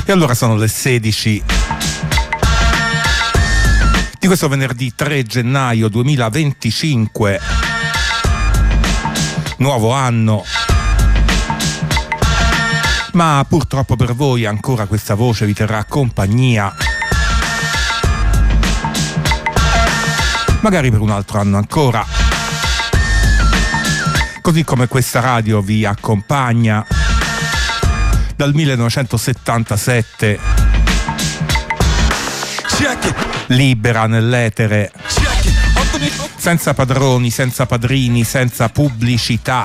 E allora sono le 16 di questo venerdì 3 gennaio 2025, nuovo anno, ma purtroppo per voi ancora questa voce vi terrà compagnia, magari per un altro anno ancora, così come questa radio vi accompagna dal 1977, libera nell'etere, senza padroni, senza padrini, senza pubblicità.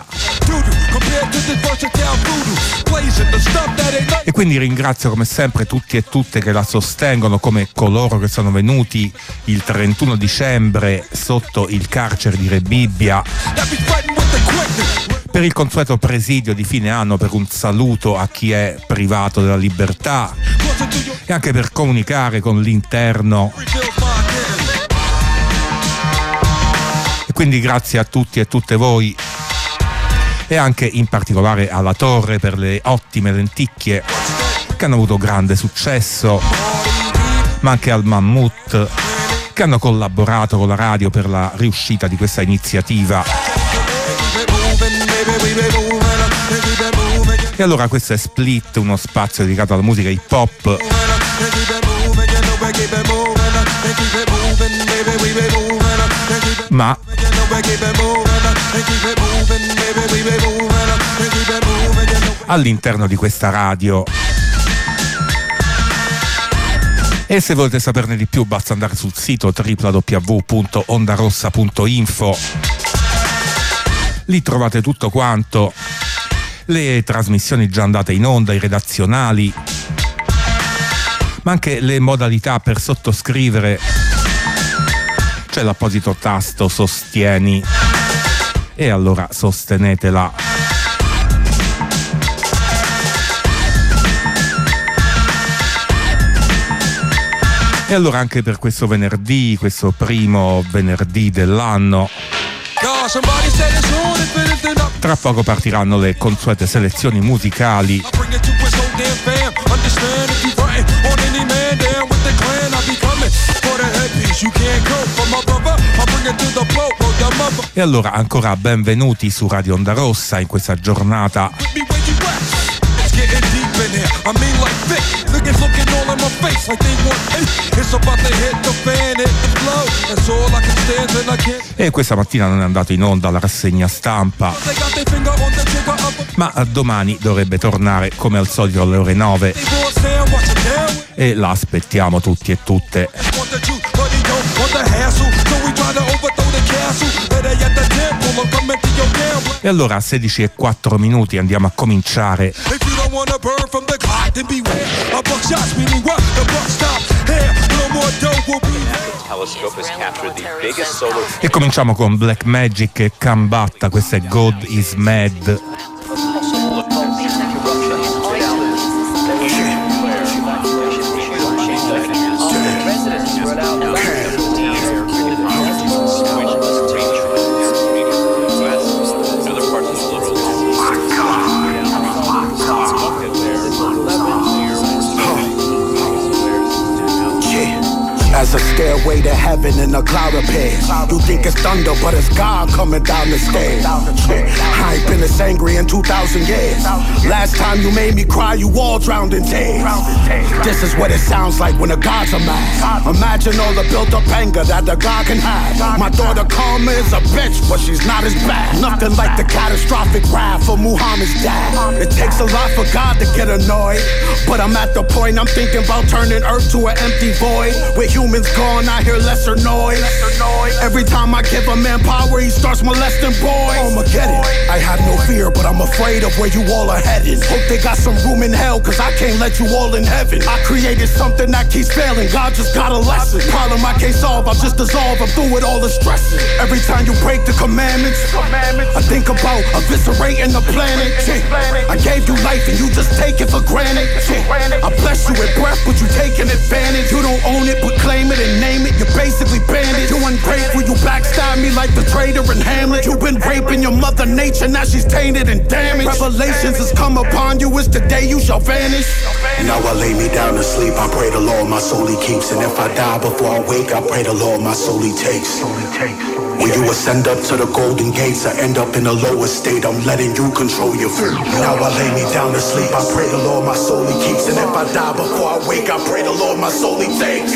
E quindi ringrazio come sempre tutti e tutte che la sostengono, come coloro che sono venuti il 31 dicembre sotto il carcere di Rebibbia per il consueto presidio di fine anno, per un saluto a chi è privato della libertà e anche per comunicare con l'interno. E quindi grazie a tutti e tutte voi, e anche in particolare alla Torre per le ottime lenticchie che hanno avuto grande successo, ma anche al Mammut che hanno collaborato con la radio per la riuscita di questa iniziativa. E allora questo è Split, uno spazio dedicato alla musica hip hop, ma all'interno di questa radio. E se volete saperne di più basta andare sul sito www.ondarossa.info. Lì trovate tutto quanto, le trasmissioni già andate in onda, i redazionali, ma anche le modalità per sottoscrivere. C'è l'apposito tasto sostieni, e allora sostenetela. E allora anche per questo venerdì, questo primo venerdì dell'anno, tra poco partiranno le consuete selezioni musicali. E allora ancora benvenuti su Radio Onda Rossa in questa giornata e questa mattina non è andato in onda la rassegna stampa, ma domani dovrebbe tornare come al solito alle ore 9 e la aspettiamo tutti e tutte. E allora a 16:04 andiamo a cominciare. E cominciamo con Black Magic e Kambatta, questa è God is Mad. As a stairway to heaven in a cloud appears. You think it's thunder, but it's God coming down the stairs. I ain't been this angry in 2,000 years. Last time you made me cry, you all drowned in tears. This is what it sounds like when the gods are mad. Imagine all the built-up anger that the God can have. My daughter Karma is a bitch, but she's not as bad. Nothing like the catastrophic wrath of Muhammad's dad. It takes a lot for God to get annoyed, but I'm at the point I'm thinking about turning Earth to an empty void. With humans gone, I hear lesser noise. Every time I give a man power, he starts molesting boys. Armageddon. I have no fear, but I'm afraid of where you all are headed. Hope they got some room in hell, cause I can't let you all in heaven. I created something that keeps failing, God just got a lesson. Problem I can't solve, I'll just dissolve, I'm through with all the stressing. Every time you break the commandments, I think about eviscerating the planet. I gave you life and you just take it for granted. I bless you with breath, but you taking advantage. You don't own it, but claim it and name it. You're basic basically banded. You ungrateful, you backstab me like the traitor in Hamlet. You been raping your mother nature, now she's tainted and damaged. Revelations has come upon you, it's the day you shall vanish. Now I lay me down to sleep, I pray the Lord my soul he keeps. And if I die before I wake, I pray the Lord my soul he takes. When you ascend up to the golden gates, I end up in a lower state, I'm letting you control your fate. Now I lay me down to sleep, I pray the Lord my soul he keeps. And if I die before I wake, I pray the Lord my soul he takes.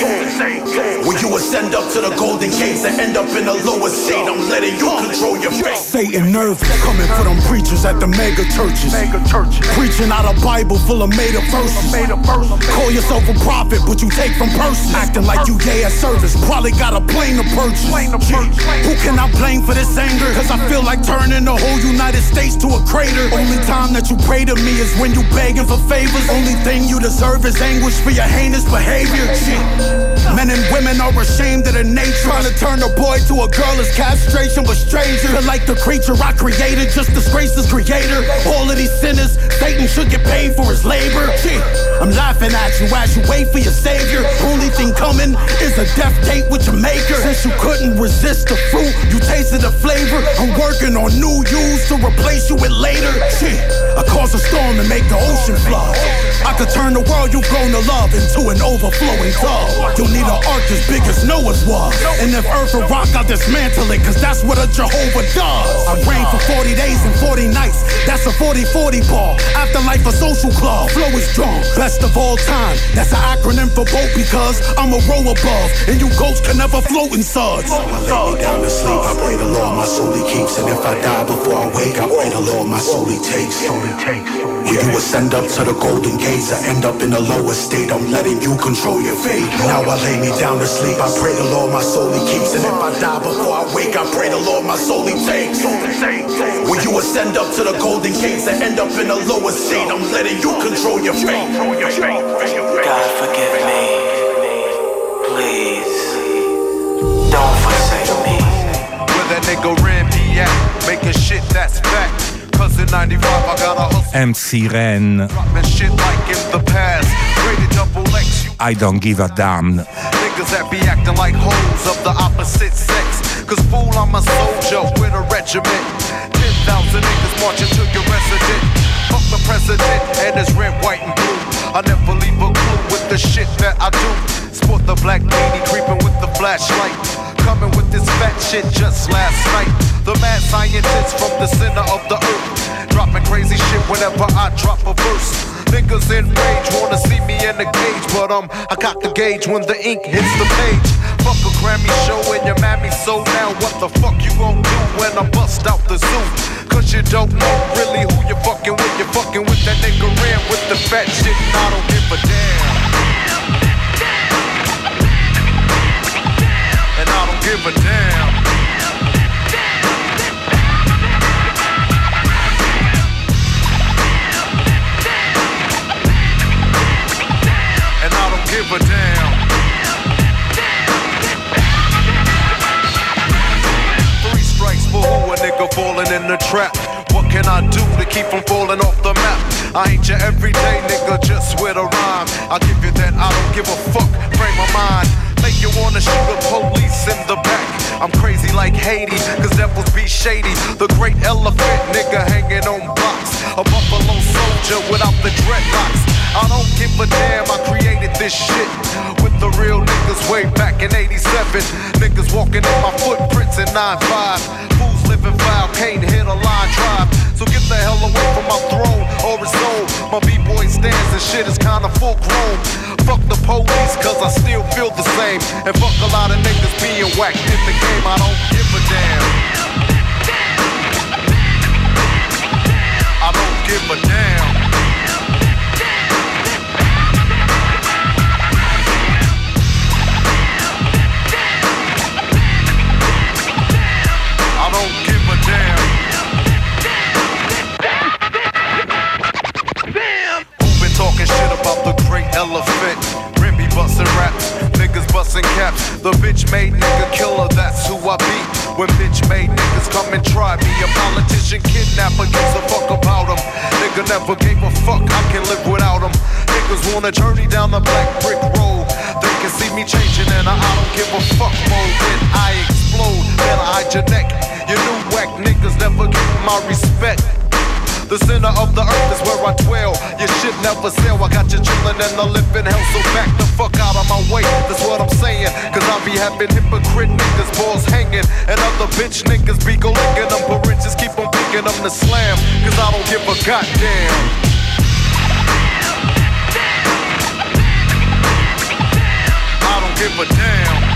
When you ascend up to the golden gates, I end up in a lower state, I'm letting you control your fate. Satan nervous, coming for them preachers at the mega churches. Preaching out a Bible full of made up verses. Call yourself a prophet, but you take from persons. Acting like you gay at service, probably got a plane to purchase. Who can I blame for this anger? Cause I feel like turning the whole United States to a crater. Only time that you pray to me is when you begging for favors. Only thing you deserve is anguish for your heinous behavior. Men and women are ashamed of their nature. Trying to turn a boy to a girl is castration, but stranger. They're like the creature I created, just disgrace his creator. All of these sinners, Satan should get paid for his labor. I'm laughing at you as you wait for your savior. Only thing coming is a death date with your maker. Since you couldn't resist the fruit, you tasted the flavor. I'm working on new yous to replace you with later. I cause a storm and make the ocean flood. I could turn the world you've grown to love into an overflowing tub. You'll need an ark as big as Noah's was. And if earth or rock, I'll dismantle it, cause that's what a Jehovah does. I reign for 40 days and 40 nights. That's a 40-40 ball. Afterlife a social club. Flow is strong, best of all time. That's an acronym for boat because I'm a row above, and you goats can never float in suds. I lay me down to sleep, I pray the Lord my soul he keeps. And if I die before I wake, I pray the Lord my soul he takes. When you ascend up to the golden gates, I end up in a lower state, I'm letting you control your fate. Now I lay me down to sleep, I pray the Lord my soul he keeps. And if I die before I wake, I pray the Lord my soul he takes. When you ascend up to the golden gates, I end up in a lower state, I'm letting you control your fate. God forgive me, please, don't forsake me. Where that nigga Ren be at, making shit that's fact. Cause in 95 I got a hustle. MC Ren, Dropping shit like in the past. Rated double X, you I don't give a damn. niggas that be acting like hoes of the opposite sex. Cause fool, I'm a soldier with a regiment. 10,000 niggas marching to your resident. Fuck the president and his red, white, and blue. I never leave a clue with the shit that I do. Sport the black beanie, creeping with the flashlight. Coming with this fat shit just last night. The mad scientist from the center of the earth. Dropping crazy shit whenever I drop a verse. Niggas in rage wanna see me in the cage, but I got the gauge when the ink hits the page. Fuck a Grammy show and your mammy so now what the fuck you gon' do when I bust out the zoo? Cause you don't know really who you're fucking with. You're fucking with that nigga Ren with the fat shit and I don't give a damn. And I don't give a damn. And I don't give a damn. 3 strikes for who a nigga falling in the trap. What can I do to keep from falling off the map? I ain't your everyday nigga, just with a rhyme. I'll give you that I don't give a fuck frame of mind. Make you wanna shoot the police in the back. I'm crazy like Haiti, cause devils be shady. The great elephant nigga hanging on blocks. A buffalo soldier without the dreadlocks. I don't give a damn, I created this shit with the real niggas way back in 87. Niggas walking in my footprints in 9-5. Fools living foul, can't hit a line drive. So get the hell away from my throne or it's old. My b-boy stands and shit is kinda full grown. Fuck the police cause I still feel the same. And fuck a lot of niggas being whacked in the game, I don't give a damn. I don't give a damn. I don't give a damn. Who been talking shit about the great elephant? Ren be bustin' raps, niggas bustin' caps. The bitch made nigga killer, that's who I be. When bitch made niggas come and try me, a politician kidnapper gives a fuck about him. Nigga never gave a fuck, I can live without him. Niggas wanna journey down the black brick road. They can see me changing and I don't give a fuck mode. When I explode, better hide your neck. You new whack niggas never get my respect. The center of the earth is where I dwell. Your shit never sell. I got you chillin' in the living hell, so back the fuck out of my way. That's what I'm saying. Cause I be having hypocrite niggas, balls hanging, and other bitch niggas be go licking them. But riches keep on picking them to slam. Cause I don't give a goddamn. I don't give a damn.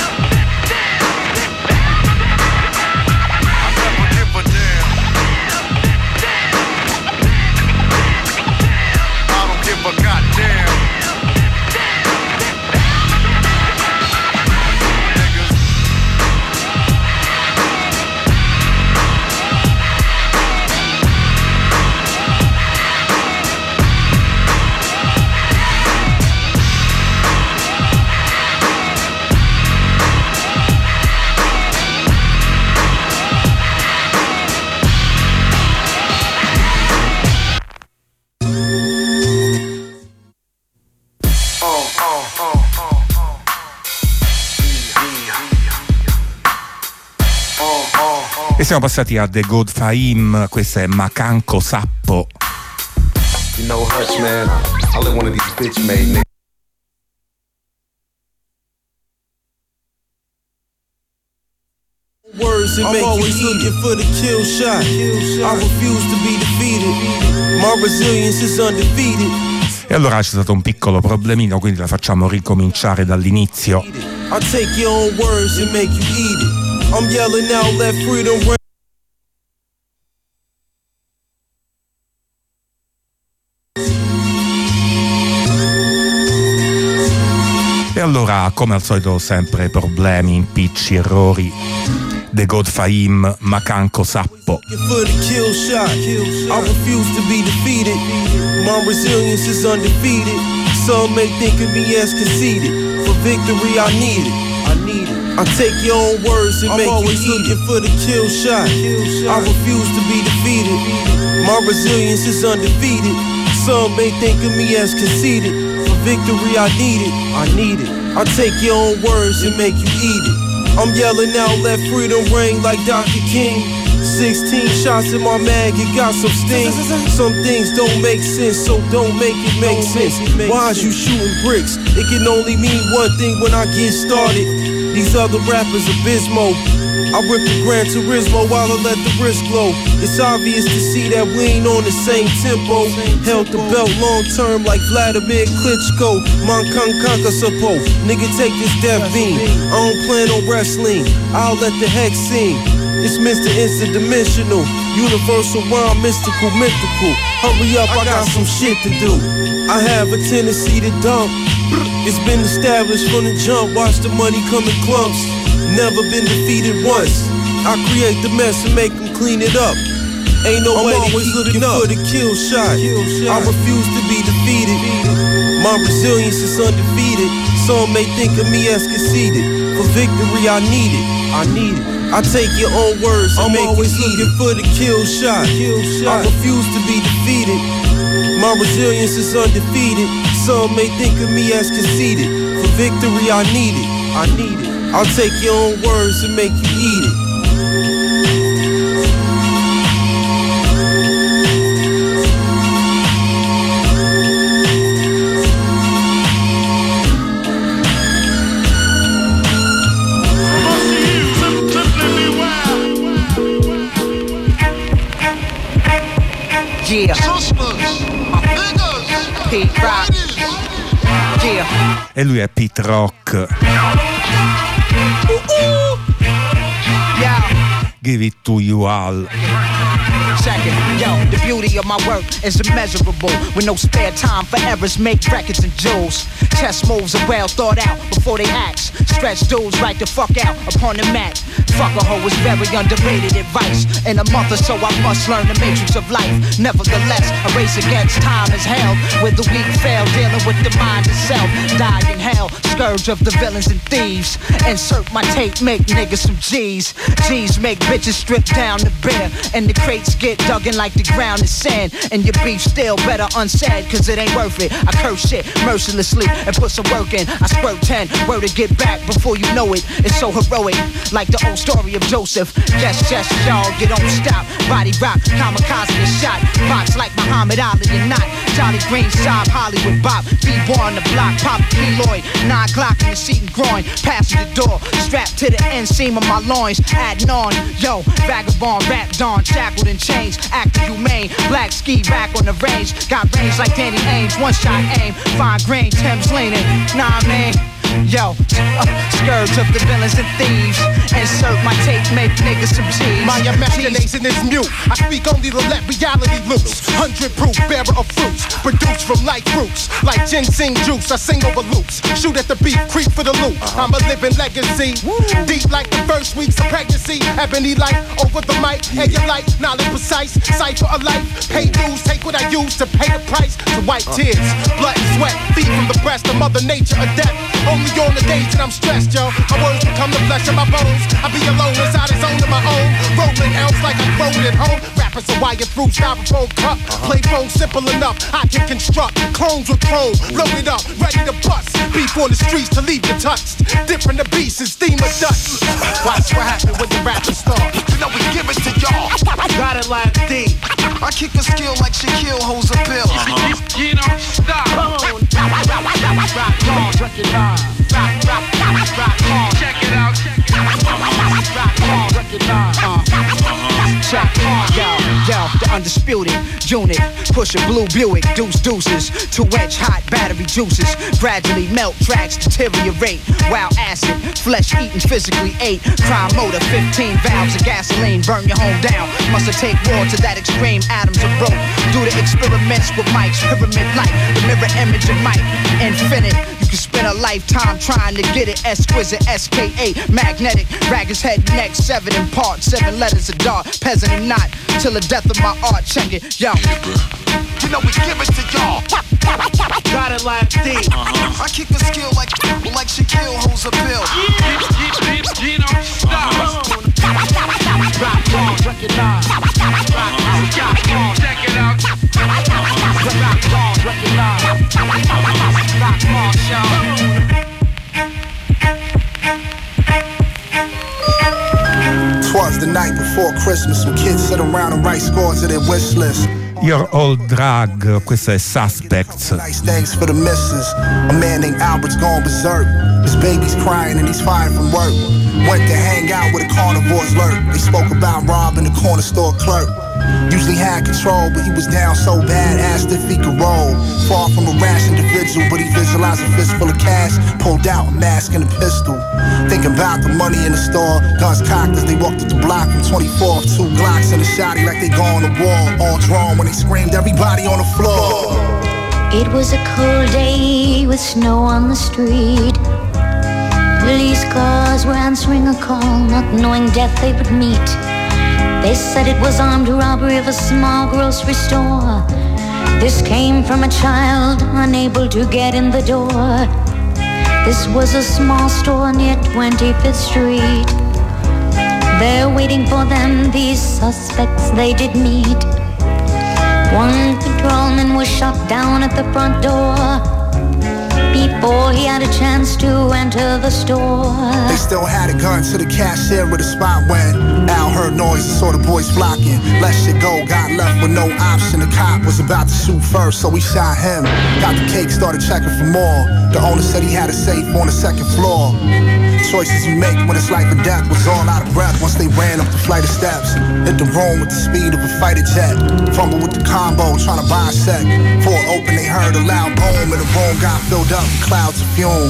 But goddamn, E siamo passati a The Good Fahim, questa è Macanco Sappo. You know, Hutch, man, I live one of these bitch made niggas. Words and make always you looking for the kill shot. I refuse to be defeated. My resilience is undefeated. E allora c'è stato un piccolo problemino, quindi la facciamo ricominciare dall'inizio. I take your own words and make you eat it. I'm yelling out, let freedom ring. E allora, come al solito, sempre problemi, impicci, errori. The God Fahim, Macanco Sappo. For the kill shot, I refuse to be defeated. My resilience is undefeated. Some may think of me as conceited. For victory, I need it. I take your own words and make you eat it. For the kill shot, I refuse to be defeated. My resilience is undefeated. Some may think of me as conceited. For victory, I need it. I take your own words and make you eat it. I'm yelling out, let freedom ring like Dr. King. 16 shots in my mag, it got some sting. Some things don't make sense, so don't make it make sense. Why is you shooting bricks? It can only mean one thing when I get started. These other rappers abysmal. I rip the Gran Turismo while I let the wrist glow. It's obvious to see that we ain't on the same tempo. Held the belt long term like Vladimir Klitschko. Mankankanka Sapo. Nigga, take this death beam. I don't plan on wrestling. I'll let the hex sing. It's Mr. Interdimensional. Universal rhyme, mystical, mythical. Hurry up, I got some shit to do. I have a tendency to dump. It's been established from the jump. Watch the money come in clumps. Never been defeated once. I create the mess and make them clean it up. Ain't no way always looking for the kill shot. I refuse to be defeated. My resilience is undefeated. Some may think of me as conceited. For victory, I need it. I take your own words and make always looking for the kill shot. I refuse to be defeated. My resilience is undefeated. Some may think of me as conceited. For victory, I need it. I'll take your own words and make you eat it. Yeah. Sisters, niggas, Pete Rock. Yeah. E lui è Pete Rock. Yeah. Give it to you all. Check it, yo, the beauty of my work is immeasurable. With no spare time for errors, make records and jewels. Chess moves are well thought out before they act. Stretch dudes right the fuck out upon the mat. Fuck a hoe is very underrated advice. In a month or so I must learn the matrix of life. Nevertheless, a race against time is hell. Where the weak fail, dealing with the mind itself. Die in hell, scourge of the villains and thieves. Insert my tape, make niggas some G's. G's make bitches strip down the bare. And the crates get dug in like the ground is sand. And your beef still better unsaid, cause it ain't worth it. I curse shit mercilessly and put some work in. I squirt 10, word to get back before you know it. It's so heroic, like the old story of Joseph. Yes, y'all, you don't stop. Body rock, kamikaze and shot. Box like Muhammad Ali and not. Jolly Green, Saab, Hollywood Bop. B-boy on the block, pop keloid. 9 o'clock in the seat and groin. Passing the door, strapped to the inseam of my loins. Adding on, yo, vagabond, rap dawn. Shackled in chains, acting humane. Black ski rack on the range. Got range like Danny Ainge. One shot aim, fine grain, Tim's leaning. Nah, man. Yo, scourge of the villains and thieves. Insert my tape, make niggas some cheese. My imagination is mute. I speak only to let reality loose. 100 proof, bearer of fruits. Produced from light roots. Like ginseng juice, I sing over loops. Shoot at the beat, creep for the loot. I'm a living legacy. Deep like the first weeks of pregnancy. Ebony light over the mic. And your light, knowledge precise. Cipher of life. Pay dues, take what I use to pay the price. To wipe tears, blood and sweat. Feed from the breast of Mother Nature of death. Only on the days that I'm stressed, yo. My words become the flesh of my bones. I be alone inside a zone of my own. Rolling L's like I grow it at home. Rappers are wired through styrofoam cup. Play phone simple enough. I can construct clones with chrome. Loaded up, ready to bust. Beef on the streets to leave you touched. Different the beast and steam of dust. Watch what happen when the rappers start. You know we give it to y'all. Got it like D. I kick a skill like Shaquille holds a bill. You don't stop. Rock on, recognize. Rock on, check it out. Rock on, recognize. Check. Yo, the undisputed unit. Push a blue Buick, deuces. 2-inch hot battery juices. Gradually melt, tracks deteriorate. Wild acid, flesh eating, physically ate. Crime motor, 15 valves of gasoline. Burn your home down. Must have take war to that extreme. Atoms of rope. Do the experiments with mics. Pyramid light, the mirror image of Mike. Infinite. You can spend a lifetime trying to get it. Exquisite, SKA, magnetic. Ragged's head, neck, 7 in part. 7 letters of dark, peasant and not. Till the death of my art. Check it, yo. You know we give it to y'all. Got it like D. I kick a skill like Shaquille holds a bill. You don't stop. Rock on, recognize. Rock on, check it out. Rock on, recognize. Rock on, show. Twas the night before Christmas when kids sit around and write scores of their wish list. Your Old Drag, questa è Suspects. Nice thanks for the missus. A man named Albert's gone berserk. His baby's crying and he's fired from work. Went to hang out with a carnivores lurk. They spoke about robbing the corner store clerk. Usually had control, but he was down so bad, asked if he could roll. Far from a rash individual, but he visualized a fistful of cash, pulled out a mask and a pistol. Thinking about the money in the store, guns cocked as they walked up the block from 24th. 2 Glocks in the shotty like they go on the wall. All drawn when they screamed, everybody on the floor. It was a cold day with snow on the street. Police cars were answering a call, not knowing death they would meet. They said it was armed robbery of a small grocery store. This came from a child unable to get in the door. This was a small store near 25th Street. There waiting for them, these suspects they did meet. One patrolman was shot down at the front door before he had a chance to enter the store. They still had a gun to the cashier where the spot went. Al heard noise and saw the boys flocking. Let shit go, got left with no option. The cop was about to shoot first, so we shot him. Got the cake, started checking for more. The owner said he had a safe on the 2nd floor. Choices you make when it's life or death was all out of breath once they ran up the flight of steps. Hit the room with the speed of a fighter jet. Fumble with the combo, trying to bisect. Before it opened, they heard a loud boom and the room got filled up with clouds of fumes.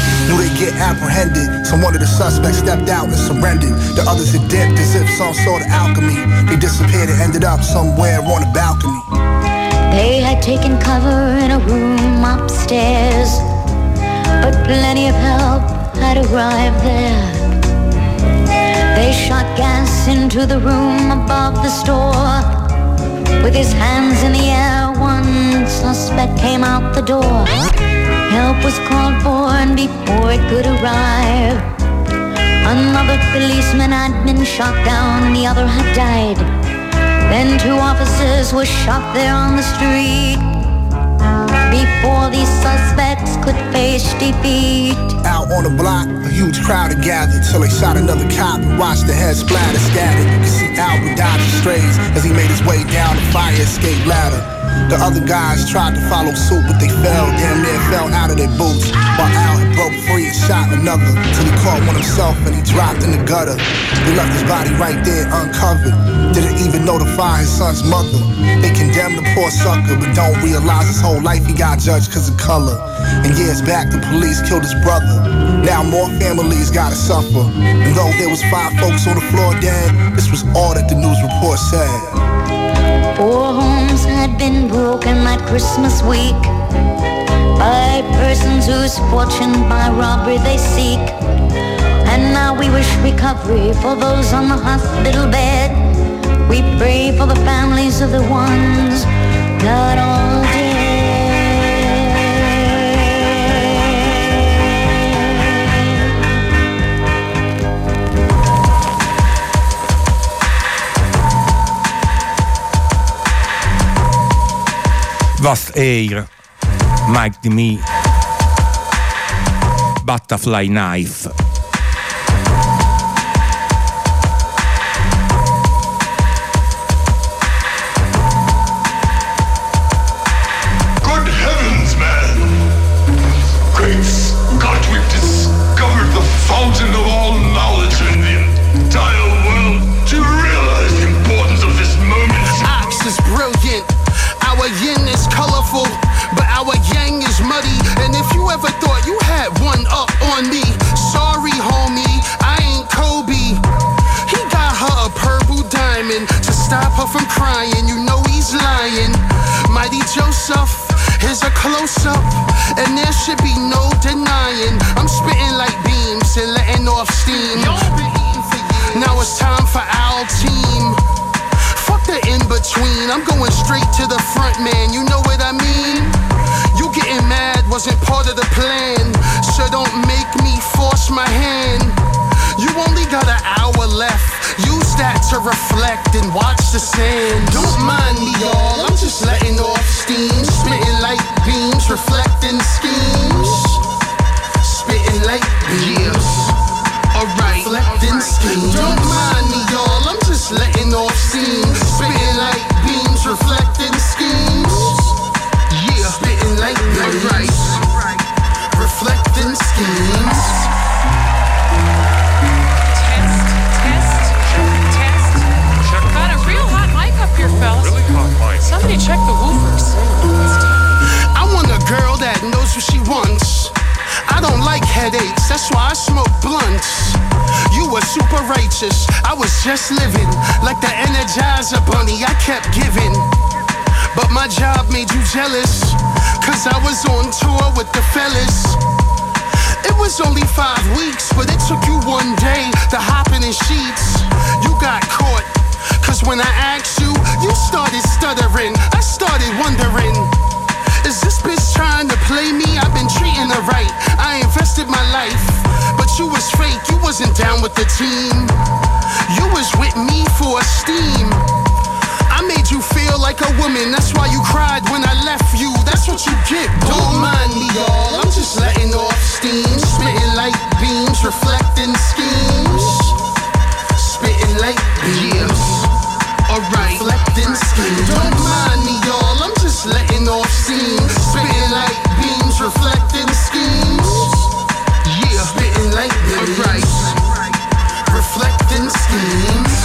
Knew they'd get apprehended, so one of the suspects stepped out and surrendered. The others had dipped as if some sort of alchemy. They disappeared and ended up somewhere on a balcony. They had taken cover in a room upstairs, but plenty of help had arrived there. They shot gas into the room above the store. With his hands in the air, one suspect came out the door. Help was called for, and before it could arrive, another policeman had been shot down and the other had died. Then 2 officers were shot there on the street before these suspects could face defeat. Out on the block, a huge crowd had gathered till they shot another cop and watched the head splatter scattered. You can see Albert dodging strays as he made his way down the fire escape ladder. The other guys tried to follow suit, but they fell, damn near fell out of their boots. While Al had broke free and shot another, till he caught one himself and he dropped in the gutter. They left his body right there uncovered. Didn't even notify his son's mother. They condemned the poor sucker, but don't realize his whole life he got judged cause of color. And years back the police killed his brother. Now more families gotta suffer. And though there was 5 folks on the floor dead, this was all that the news report said. 4 homes had been broken that Christmas week by persons whose fortune by robbery they seek. And now we wish recovery for those on the hospital bed. We pray for the families of the ones that all dead. Vast Air, Mike Demi, Butterfly Knife. Good heavens, man! Great Scott, we've discovered the fountain of all knowledge in the entire world. Do you realize the importance of this moment? Ox is brilliant. Our yin is colorful, but our yang is muddy. And if you ever thought you had one up on me, sorry homie, I ain't Kobe. He got her a purple diamond to stop her from crying, you know he's lying. Mighty Joseph, here's a close-up, and there should be no denying. I'm spitting like beams and letting off steam. Now it's time for our team. Fuck the in-between, I'm going straight to the front, man, you know what I mean? You getting mad wasn't part of the plan, so don't make me force my hand. You only got an hour left, use that to reflect and watch the sand. Don't mind me, y'all, I'm just letting off steam. Spitting like beams, reflecting schemes. Spitting like beams, alright, reflecting schemes. Don't mind me, y'all, I'm just letting off steam. Spitting like beams, reflecting schemes. Yeah, spitting like beams, reflecting schemes. Test. Got a real hot mic up here, fellas. Really hot mic. Somebody check the woofers. I want a girl that knows what she wants. I don't like headaches, that's why I smoke blunts. You were super righteous, I was just living like the Energizer bunny I kept giving. But my job made you jealous, cause I was on tour with the fellas. It was only 5 weeks, but it took you 1 day to hop in sheets. You got caught, cause when I asked you, you started stuttering. I started wondering, is this bitch trying to play me? I've been treating her right, I invested my life. But you was fake, you wasn't down with the team. You was with me for esteem. I made you feel like a woman, that's why you cried when I left you. That's what you get, don't mind me, y'all, I'm just letting off steam. Spitting like beams, reflecting schemes. Spitting like beams, alright, reflecting schemes. Don't mind me, y'all, I'm just letting off steam. Spitting like beams, reflecting schemes. Yeah, spitting like beams, alright, reflecting schemes.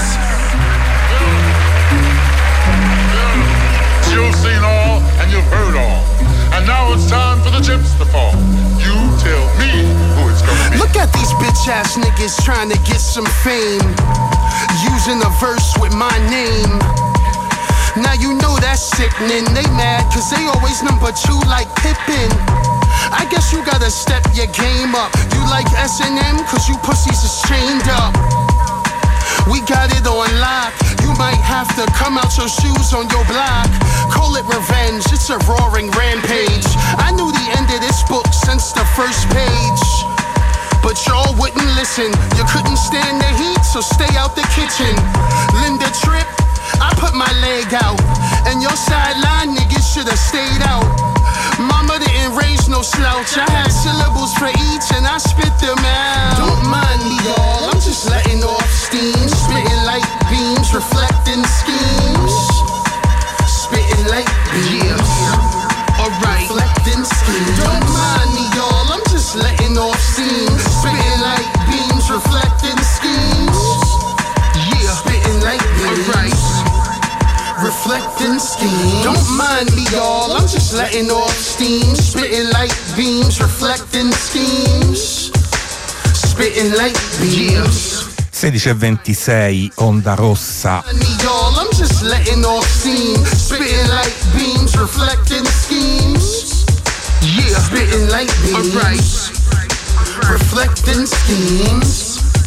You've seen all and you've heard all, and now it's time for the chips to fall. You tell me Look at these bitch ass niggas trying to get some fame, using a verse with my name. Now you know that's sickening. They mad cause they always number 2 like Pippin. I guess you gotta step your game up. You like S&M cause you pussies is chained up. We got it on lock. You might have to come out your shoes on your block. Call it revenge, it's a roaring rampage. I knew the end of this book since the first page, but y'all wouldn't listen. You couldn't stand the heat, so stay out the kitchen. Linda Tripp, I put my leg out, and your sideline niggas should've stayed out. Mama didn't raise no slouch. I had syllables for each and I spit them out. Don't mind me, y'all, I'm just letting off steam. Spitting like beams, reflecting schemes. Spitting like beams, alright, reflecting schemes. Don't mind me, y'all, I'm just letting off steam. Spitting like beams, reflecting schemes. Yeah, spitting like beams, alright, reflecting schemes. Don't mind me, y'all, I'm just letting off steam. Spitting like beams, reflecting schemes. Spitting like beams. 16:26, Onda Rossa. Y'all, I'm just letting off steam. Spitting like beams, reflecting schemes. Yeah, spitting like beams, alright, reflecting schemes.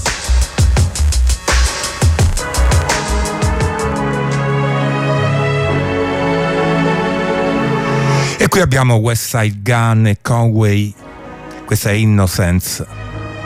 E qui abbiamo Westside Gunn e Conway, questa è Innocence.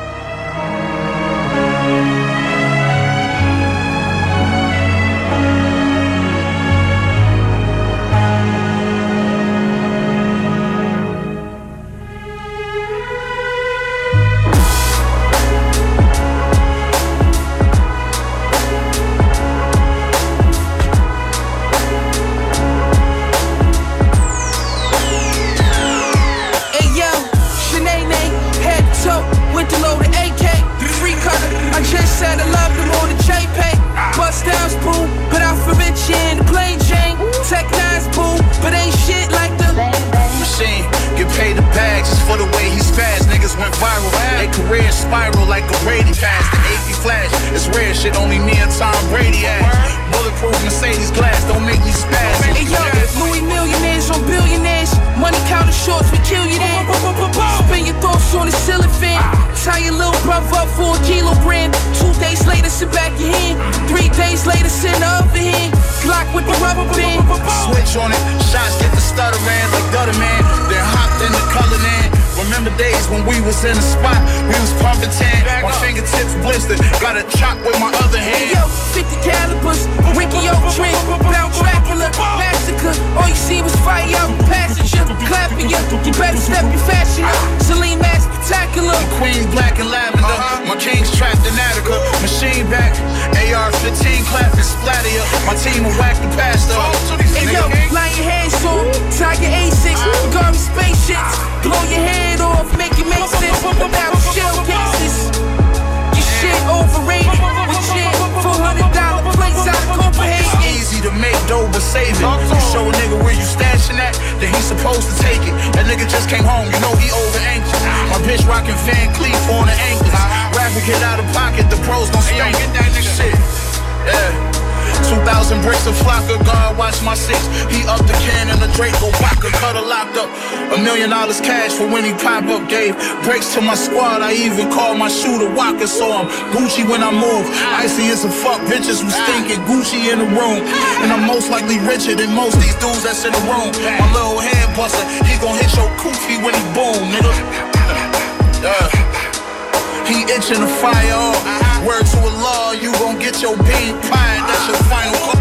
Breaks to my squad, I even call my shooter Walker, so I'm Gucci when I move. Icy as a fuck, bitches who's thinking Gucci in the room. And I'm most likely richer than most these dudes that's in the room. My little head buster, he gon' hit your koofy when he boom, nigga. He itching to fire up. Word to Allah, you gon' get your bean pie, that's your final call.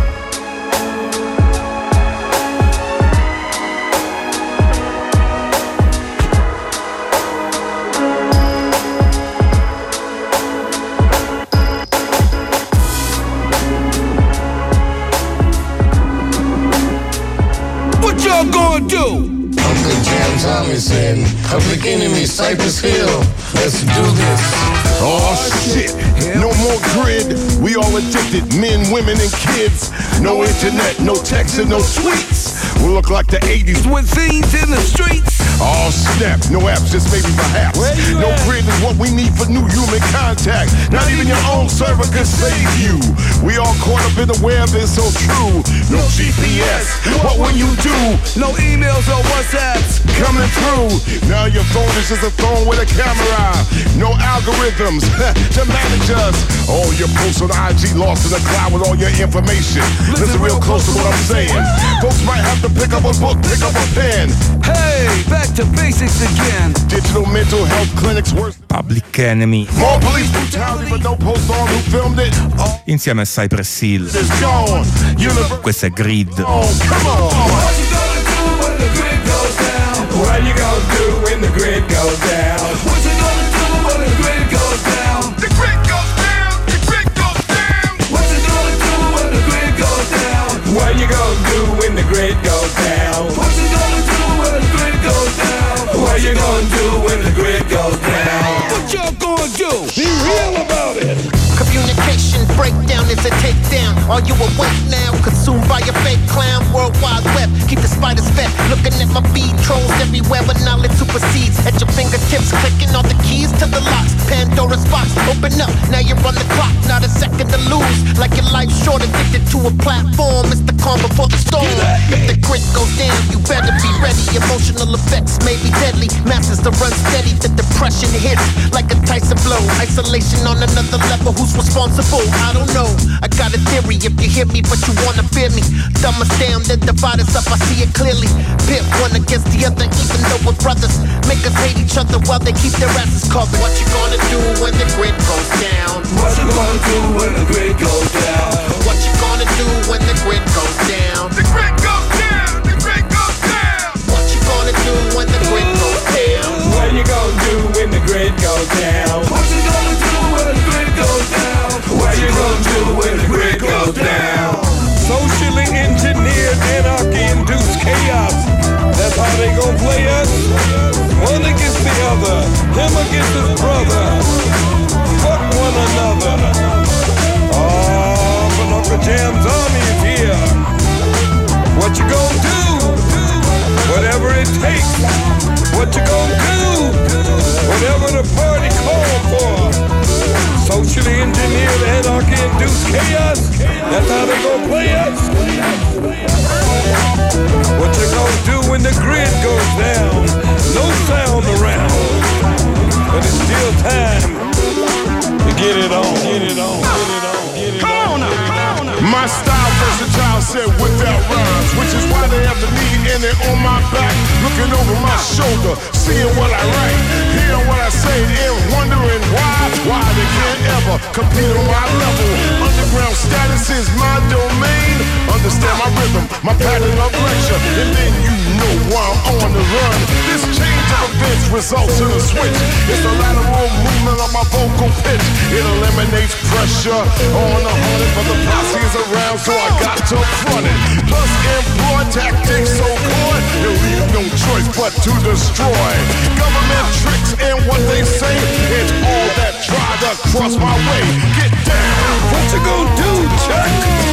Do? Uncle Jam Thomas and Public Enemy, Cypress Hill. Let's do this. Oh shit, no more grid. We all addicted, men, women, and kids. No internet, no text, and no tweets. will look like the 80s. With scenes in the streets. Oh snap, no apps, just maybe perhaps. No grid is what we need for new human contact. Not even your own server can save you. We all caught up in the web, it's so true. No GPS, what will you do? No emails or WhatsApps coming through. Now your phone is just a phone with a camera. No algorithms to manage us. All your posts on IG lost in the cloud with all your information. Listen real close to what I'm saying. Folks might have to pick up a book, pick up a pen. Hey, back to basics again. Digital mental health clinics worse. Public Enemy. More police brutality, but no post on who filmed it. Insieme a Cypress Hill. Questo è Grid. Oh, come on. What you gonna do when the grid goes down? What you gonna do when the grid goes down? What you gonna do when the grid goes down? The grid goes down, the grid goes down. What you gonna do when the grid goes down? What you gonna do when the grid goes down? What you gonna do when the grid goes down? What you gonna do when the grid goes down? What y'all gonna do? Be real about it. Communication breakdown is a takedown. Are you awake now? Consumed by a fake clown. World Wide Web, keep the spiders fed. Looking at my feed, trolls everywhere, but knowledge supersedes. At your fingertips, clicking all the keys to the locks. Pandora's box, open up. Now you're on the clock, not a second to lose. Like your life's short, addicted to a platform. It's the calm before the storm. If the grid goes down, you better be ready. Emotional effects may be deadly. Masses to run steady, the depression hits like a Tyson blow. Isolation on another level. Who's responsible? I don't know. I got a theory. If you hear me, but you wanna fear me, dumb us down, then divide us up. I see it clearly. Pit one against the other, even though we're brothers. Make us hate each other while they keep their asses covered. What you gonna do when the grid goes down? What you gonna do when the grid goes down? What you gonna do when the grid goes down? The grid goes down, the grid goes down. What you gonna do when the grid goes down? What you gonna do when the grid goes down? What you gonna do when the grid goes down? What you gonna do when the grid goes down? Socially engineered anarchy-induced chaos. That's how they gon' play us. One against the other, him against his brother. Fuck one another. Oh, but Uncle Jam's army is here. What you gon' do? Whatever it takes. What you gon' do? Whatever the party call for. Socially engineered anarchy-induced chaos. That's how they gon' play us. What you gonna do when the grid goes down? No sound around, but it's still time to get it on. Get it on. Get it on. Get it on. My style versatile said without rhymes, which is why they have the need in it on my back, looking over my shoulder, seeing what I write, hearing what I say, and wondering why they can't ever compete on my level. Underground status is my domain. Understand my rhythm, my pattern of lecture, and then you know why I'm on the run. This change of events results in a switch. It's the lateral movement of my vocal pitch. It eliminates pressure on the hunted, but the posse is around, so I got to front it. Plus employ tactics so good, you leave no choice but to destroy. Government tricks and what they say, it's all that try to cross my way. Get down. What you gonna do, Chuck?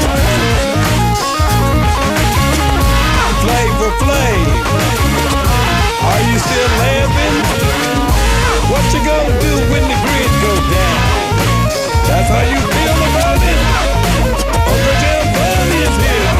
Flavor Flav, are you still laughing? What you gonna do when the grid goes down? That's how you feel about it? Uncle Jam Bobby is here.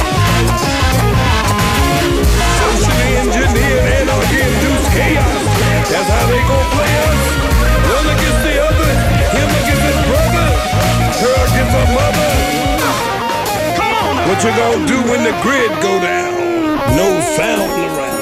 Socially engineered anarchy-induced chaos. That's how they gon' play us. One against the other, him against his brother, her against her mother. What you gonna do when the grid go down? No sound around.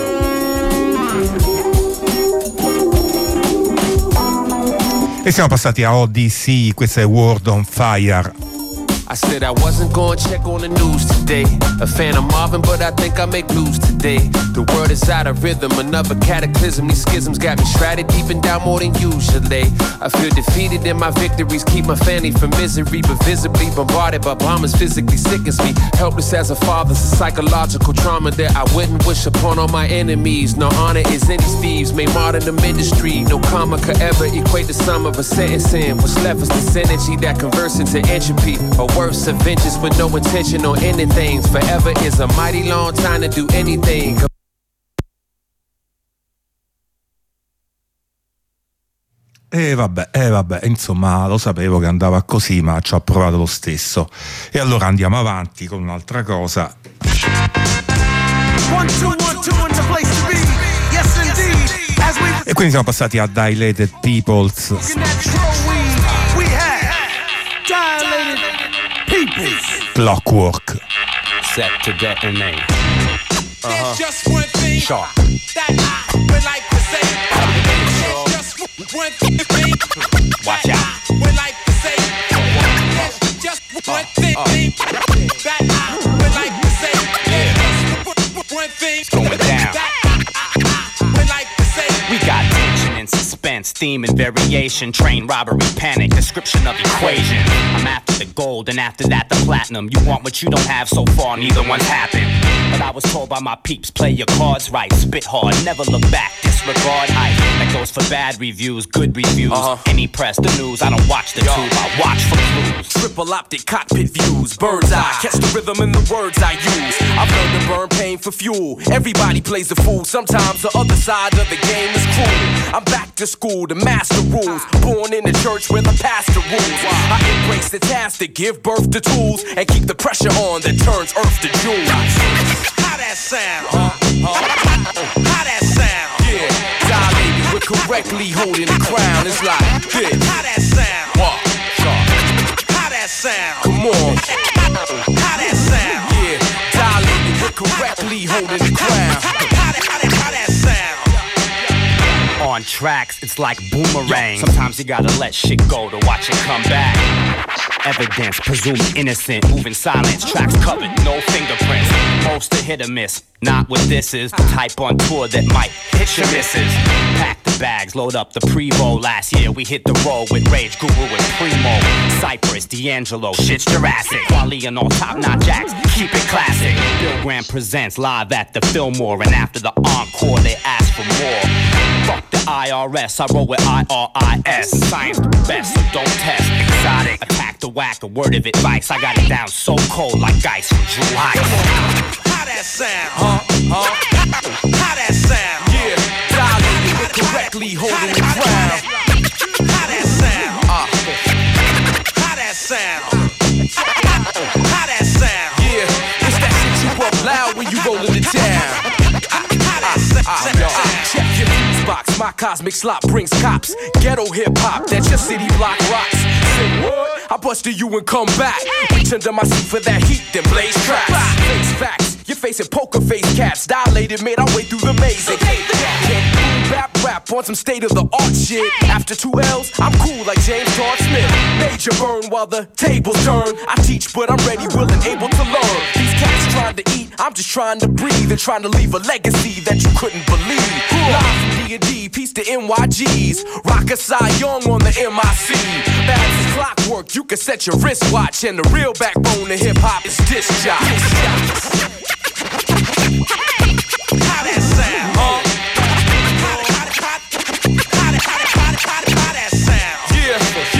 E siamo passati a ODC, questa è World on Fire. I said I wasn't gonna check on the news today. A fan of Marvin, but I think I make blues today. The world is out of rhythm, another cataclysm. These schisms got me shrouded deep and down more than usually. I feel defeated in my victories, keep my family from misery, but visibly bombarded by bombers physically sickens me. Helpless as a father, psychological trauma that I wouldn't wish upon all my enemies. No honor is in these thieves, made martyrdom industry. No karma could ever equate the sum of a sentencing. What's left is this energy that converts into entropy. A worst of vengeance with no intention or anything. Forever is a mighty long time to do anything. Vabbè, insomma, lo sapevo che andava così, ma ci ho provato lo stesso. E allora andiamo avanti con un'altra cosa. E quindi siamo passati a Dilated Peoples. Clockwork. Set to detonate. Just one thing that I would like to say. Just one thing. Watch out. Would like to say. Just one thing that I would like to say. Just one thing. It's going down. Would like to say. We got tension and suspense, theme and variation, train robbery, panic, description of equation. I'm after the gold and after that the platinum. You want what you don't have, so far neither one's happened. But I was told by my peeps, play your cards right, spit hard, never look back, disregard hype. That goes for bad reviews, good reviews. Any press, the news, I don't watch the tube, I watch for clues. Triple optic cockpit views, bird's eye, catch the rhythm in the words I use. I've learned to burn pain for fuel. Everybody plays the fool, sometimes the other side of the game is cruel. I'm back to school, the master rules. Born in the church where the pastor rules. I embrace the task to give birth to tools and keep the pressure on that turns earth to jewels. How that sound? How that sound? Yeah, dilated, we're correctly holding the crown. It's like this. How that sound? What? How that sound? Come on. How that sound? Yeah, dilated, we're correctly holding the crown. How that sound? On tracks, it's like boomerang. Sometimes you gotta let shit go to watch it come back. Evidence, presumed innocent, moving silence, tracks covered, no fingerprints. Most a hit or miss, not what this is. The type on tour that might hit your misses. Pack the bags, load up the Prevost. Last year we hit the road with Rage Guru and Primo. Cypress, D'Angelo, shit's Jurassic. Quali and all top-notch acts, keep it classic. Bill Graham presents live at the Fillmore, and after the encore they ask for more. Fuck the IRS, I roll with IRIS. Science the best, so don't test. Exotic, attack the whack, a word of advice. I got it down so cold like ice from July. How that sound? How that sound? Yeah, dilated, we're correctly holding the crown. How that sound? How that sound? How that sound? Yeah, it's that shit you up loud when you rollin' it down. Check your fuse box, my cosmic slop brings cops. Ghetto hip hop, that's your city block rocks. Say what? I busted you and come back. Reach under my seat for that heat, then blaze tracks. Face facts, you're facing poker face cats. Dilated, made our way through the maze. Rap on some state of the art shit. After 2 L's, I'm cool like James Todd Smith. Major burn while the tables turn. I teach, but I'm ready, willing, able to learn. These cats trying to eat, I'm just trying to breathe and trying to leave a legacy that you couldn't believe. Live from D&D, peace to NYGs. Rock a Cy Young on the MIC. Bags is clockwork, you can set your wristwatch. And the real backbone of hip hop is disc jocks. How that sound? How that sound? Yeah.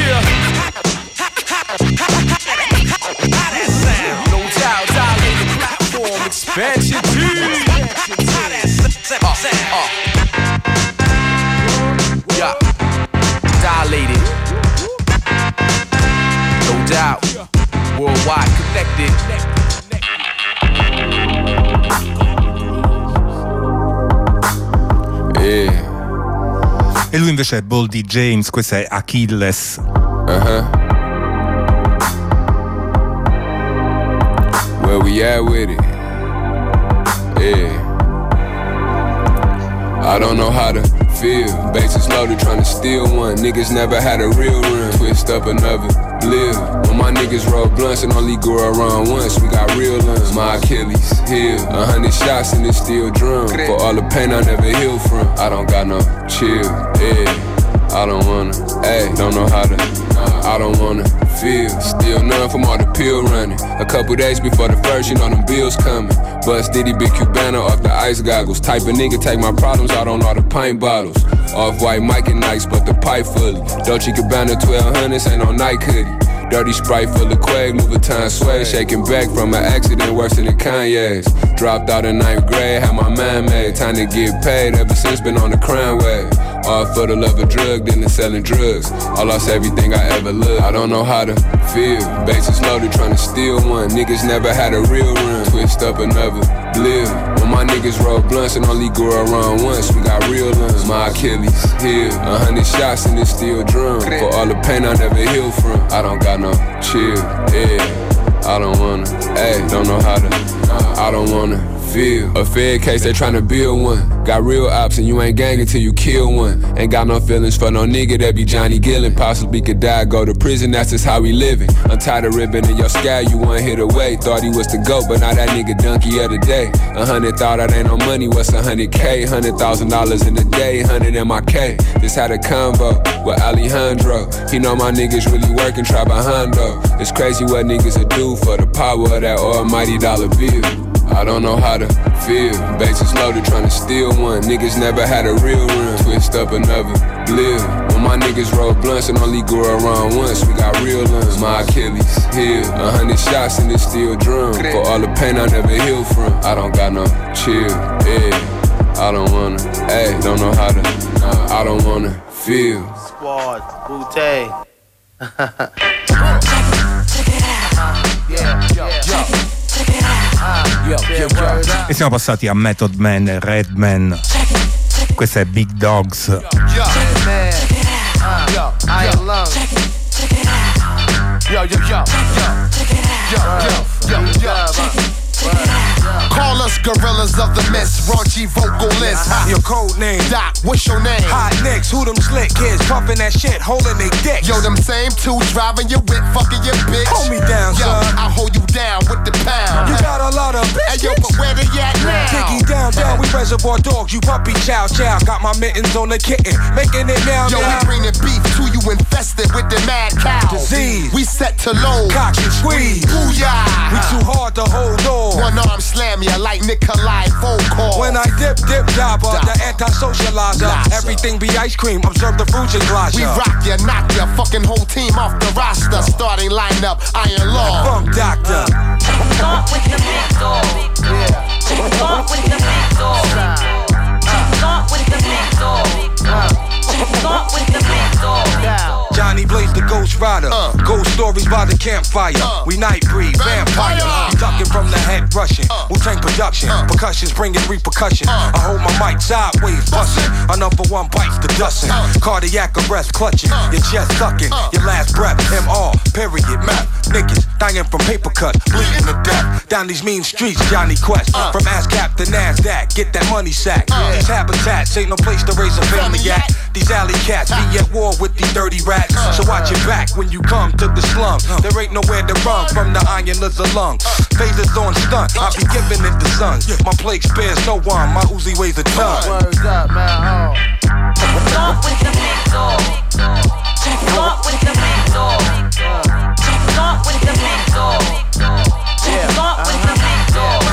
How that sound? No doubt, dilated platform expansion team. How that sound? Yeah, dilated. No doubt, worldwide connected. Yeah. E lui invece è Boldy James, questa è Achilles. Where we at with it? Yeah. I don't know how to feel. Bases loaded, trying to steal one. Niggas never had a real run. Twist up another live. When my niggas roll blunts and only go around once, we got real lungs. My Achilles heel. 100 shots in this steel drum. For all the pain I never healed from. I don't got no chill. Yeah. I don't wanna, ayy, don't know how to, I don't wanna feel. Still none from all the pill running. A couple days before the first, you know them bills coming. Bust Diddy, big Cubana off the ice goggles. Type of nigga take my problems out on all the pint bottles. Off-white Mike and nice, but the pipe fully. Dolce Gabbana 1200s, ain't no Nike hoodie. Dirty Sprite full of Quag, Louboutin sway. Shaking back from an accident worse than Kanye's. Dropped out in 9th grade, had my mind made. Time to get paid, ever since been on the crime wave. All for the love of drug, then the selling drugs. I lost everything I ever loved. I don't know how to feel. Bases loaded, trying to steal one. Niggas never had a real run. Twist up another blill. When my niggas roll blunts and only go around once, we got real ones. My Achilles heel. 100 shots in this steel drum. For all the pain I never healed from. I don't got no chill, yeah. I don't wanna, ayy, don't know how to, I don't wanna feel. A Fed case, they tryna build one. Got real ops and you ain't gangin' till you kill one. Ain't got no feelings for no nigga that be Johnny Gillin'. Possibly could die, go to prison, that's just how we living. Untie the ribbon in your sky, you one hit away. Thought he was the GOAT, but now that nigga donkey of the day. 100 thought that ain't no money, what's 100K? $100,000 in a day, 100 in my K. Just had a convo with Alejandro. He know my niggas really working, try behind though. It's crazy what niggas will do for the power of that almighty dollar bill. I don't know how to feel. Bases loaded, trying to steal one. Niggas never had a real run. Twist up another blill. When my niggas roll blunts and only go around once, we got real ones. My Achilles heel. 100 shots in this steel drum. For all the pain I never healed from. I don't got no chill, yeah. I don't wanna, ayy, don't know how to, I don't wanna feel. Squad, Wu-Tang. E siamo passati a Method Man e Redman. Questa è Big Dogs. Call us gorillas of the mist, raunchy vocalists. Your code name, Doc, what's your name? Hot nicks, who them slick kids puffin' that shit, holding they dicks. Yo, them same two driving your whip, fucking your bitch. Hold me down, yo, son. I hold you down with the pound. You got a lot of Hey, bitches. yo, but where they at now? Diggy down, we reservoir dogs, you puppy chow. Got my mittens on the kitten, making it now. Yo, we bring the beef to you infested with the mad cow. Disease, we set to load, cock and squeeze. Booyah, we too hard to hold on. One arm slam ya like Nikolai Volkov. When I dip, dabber, the anti-socializer. Everything be ice cream, observe the fruit and glass. We rock ya, knock ya, fucking whole team off the roster. Starting lineup, Iron Law. Funk Doctor. Start with the big dog. Start with the big dog. Start with the big dog. Start with the big dog. Johnny Blaze the Ghost Rider. Ghost stories by the campfire. We night breed, vampire. We ducking from the head rushing. Wu-Tang production. Percussions bringing repercussion. I hold my mic sideways, busting. A number one bites the dustin'. Cardiac arrest clutching. Your chest sucking. Your last breath. MR, period, meth. Niggas dying from paper cut. Bleeding to death. Down these mean streets, Johnny Quest. From ASCAP to NASDAQ. Get that money sack. These habitats ain't no place to raise a family at. These alley cats be at war with these dirty rats. So watch your back when you come to the slum. There ain't nowhere to run from the iron lizard lung. Phasers on stunt, I be giving it the sun. My plague spares no one, my Uzi weighs a ton. Words up, man. Start with the big dog. Start with the big dog. Start with the big dog. Start with the big dog.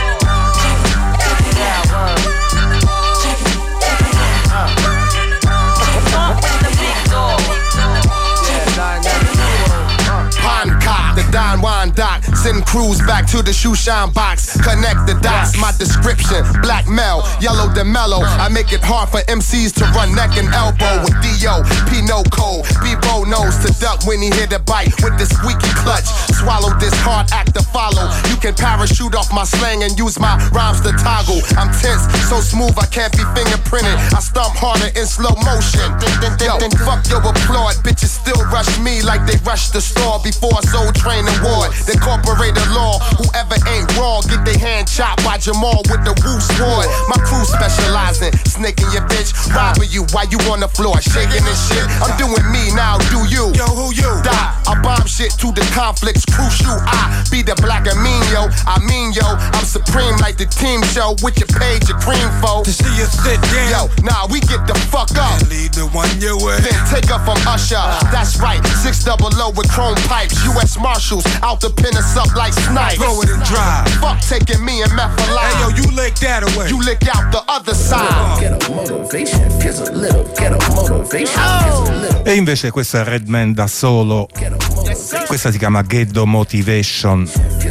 The Don Juan Doc, send crews back to the Shushan box. Connect the dots, my description, black Mel, yellow DeMello. I make it hard for MCs to run neck and elbow with D.O., P.No. Cole. B-Bo knows to duck when he hit a bite with the squeaky clutch. Swallow this hard act to follow. You can parachute off my slang and use my rhymes to toggle. I'm tense, so smooth I can't be fingerprinted. I stomp harder in slow motion. Yo, fuck your applaud, bitches still rush me like they rush the store before Soul Train Award. The corporated law, whoever ain't raw, get their hand chopped by Jamal with the Woo sword. My crew specializing, snaking your bitch, robbing you while you on the floor, shaking and shit. I'm doing me now, do you? Yo, who you? Die. I bomb shit to the conflicts, crucial. I be the black amino. I mean, yo, I'm supreme like the team show with your page, your cream foe. To see you sit down. Yo, nah, we get the fuck up. And lead the one you with. Then take up from Usher. That's right, 600 with chrome pipes. U.S. Marshals out to pin us up like snipes. Throw it and drive. Fuck taking me and meth alive. Hey yo, you lick that away. You lick out the other side. Get a motivation, piss a little. Get a motivation, piss a little. E invece questo è Redman da solo. Questa si chiama Ghetto Motivation.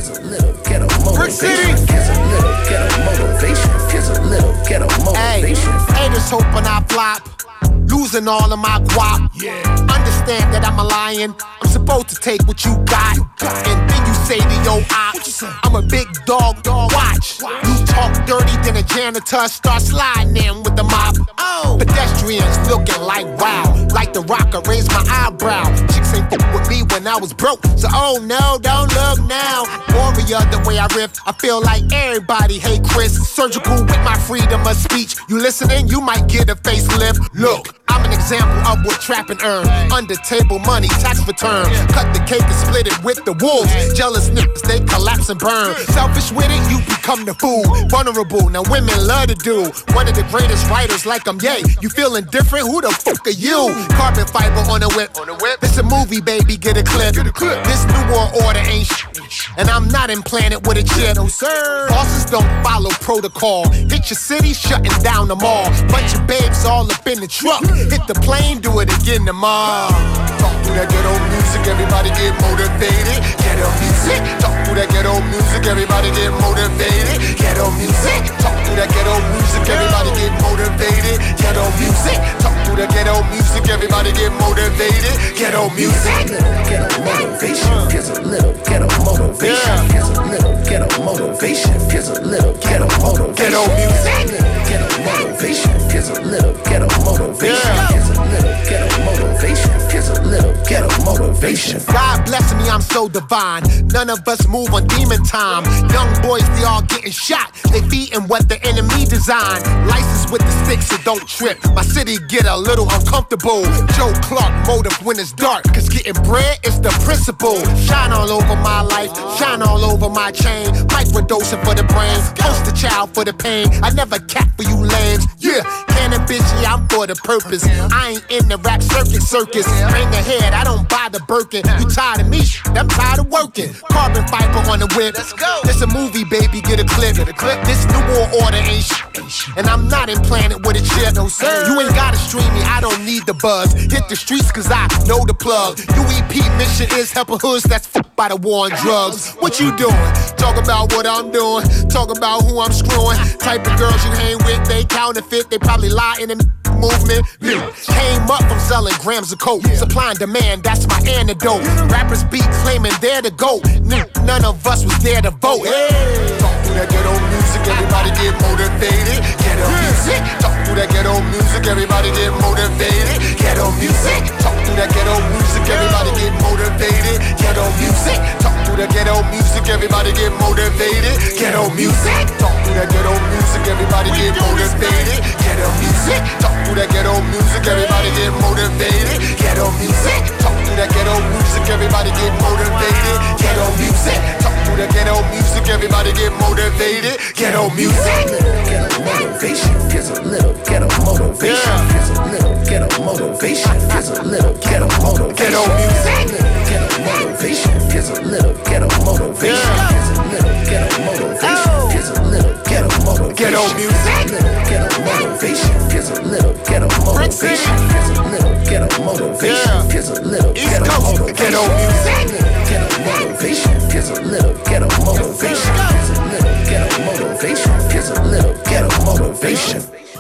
Hey, haters hoping I flop, losing all of my guap. Understand that I'm a lion, I'm supposed to take what you got. And then you say to your ops, I'm a big dog, watch. You talk dirty, then a janitor starts sliding in with the mop. Pedestrians looking like wow, like the Rock, I raised my eyebrow. Chicks ain't fuck with me when I was broke, so oh no, don't look now. Warrior, the way I riff, I feel like everybody hate Chris. Surgical with my freedom of speech. You listening, you might get a facelift. Look, I'm an example of what trapping earn. Under table money, tax return. Cut the cake and split it with the wolves. Jealous niggas, they collapse and burn. Selfish with it, you become the fool. Vulnerable, now women love to do. One of the greatest writers like I'm Ye. You feeling different? Who the fuck are you? Carbon fiber on the whip. This a movie, baby, get a clip. This new world order ain't shit. And I'm not implanted with a chip. No sir. Bosses don't follow protocol. Hit your city, shutting down the mall. Bunch of babes all up in the truck. Hit the plane, do it again tomorrow. Talk through that ghetto music, everybody get motivated. Ghetto music. Talk through that ghetto music, everybody get motivated. Ghetto music. Talk through that ghetto music, everybody get motivated. Ghetto music. Talk through that ghetto music, everybody get motivated. Ghetto music. Ghetto motivation, gives a little ghetto motivation, gives a little ghetto motivation, gives a little ghetto motivation. Ghetto music. Ghetto motivation, gives a little ghetto motivation, gives a little ghetto motivation, gives a little ghetto motivation. God bless me, I'm so divine. None of us move on demon time. Young boys, they all getting shot. They beating what the enemy designed. License with the sticks, so don't trip. My city get a little uncomfortable. Joe Clark motive when it's dark, cause getting bread is the principle. Shine all over my life, shine all over my chain. Microdosing for the brain, poster child for the pain. I never cap for you lambs. Yeah, cannabis, yeah, I'm for the purpose. I ain't in the rap circus. Bring ahead, I don't buy the Birkin. You tired of me? I'm tired of working. Carbon fiber on the whip. Let's go. This a movie, baby, get a clip. This new world order ain't shit. And I'm not implanted with a chip. No sir. You ain't gotta stream me, I don't need the buzz. Hit the streets cause I know the plug. UEP mission is helping hoods that's fucked by the war on drugs. What you doing? Talk about what I'm doing. Talk about who I'm screwing. Type of girls you hang with, they counterfeit. They probably lie in the movement. Came up from selling grams of coke. Supply and demand, that's my antidote. Rappers be claiming they're the GOAT. None of us was there to vote. Talk through that ghetto music, everybody get motivated. Ghetto music. Talk through that ghetto music, everybody get motivated. Ghetto music. Talk through that ghetto music, everybody get motivated. Ghetto music. Talk through that ghetto music, everybody get motivated. Ghetto music. Talk through that ghetto music, everybody get motivated. Ghetto music. Talk through that ghetto music, everybody get motivated. Ghetto music. Talk through that ghetto music, everybody get motivated. Ghetto music. Talk through that ghetto music, everybody get motivated. Ghetto music. Ghetto motivation, gives a little ghetto motivation, gives a little ghetto motivation, gives a little ghetto motivation. Ghetto music. Ghetto motivation, gives a little ghetto motivation, gives a little ghetto motivation, gives a little ghetto motivation. Ghetto music. Ghetto motivation, gives a little ghetto motivation, gives a little ghetto motivation, gives a little ghetto motivation. Ghetto music. Ghetto motivation, gives a little ghetto motivation, gives a little ghetto motivation, gives a little ghetto motivation.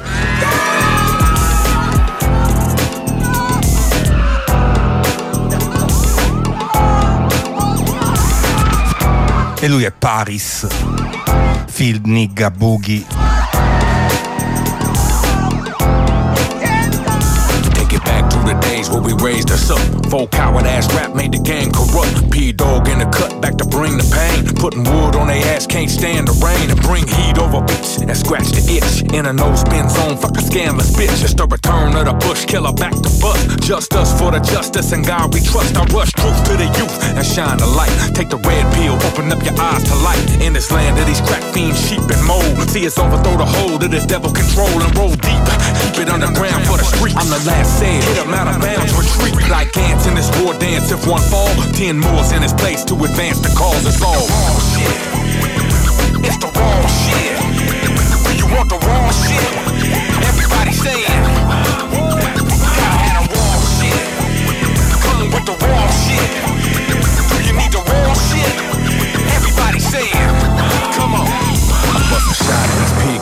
E lui è Paris, Field Nigga Boogie. The days where we raised us up. Full coward ass rap made the game corrupt. P-Dog in the cut back to bring the pain. Putting wood on they ass, can't stand the rain. And bring heat over bitch and scratch the itch. In a no-spin zone, fuck a scandalous bitch. It's the return of the bush killer back to bust. Just us for the justice and God we trust. I rush truth to the youth and shine the light. Take the red pill, open up your eyes to light. In this land of these crack fiends, sheep and mold. See us overthrow the hold of this devil control and roll deep. Keep it underground for the streets. I'm the last said, hit 'em out of bounds, retreat like ants in this war dance. If one fall, 10 more's in his place to advance the cause. It's all wrong shit. It's the wrong shit. You want the wrong shit? Everybody saying I had a wrong shit. Come with the wrong shit.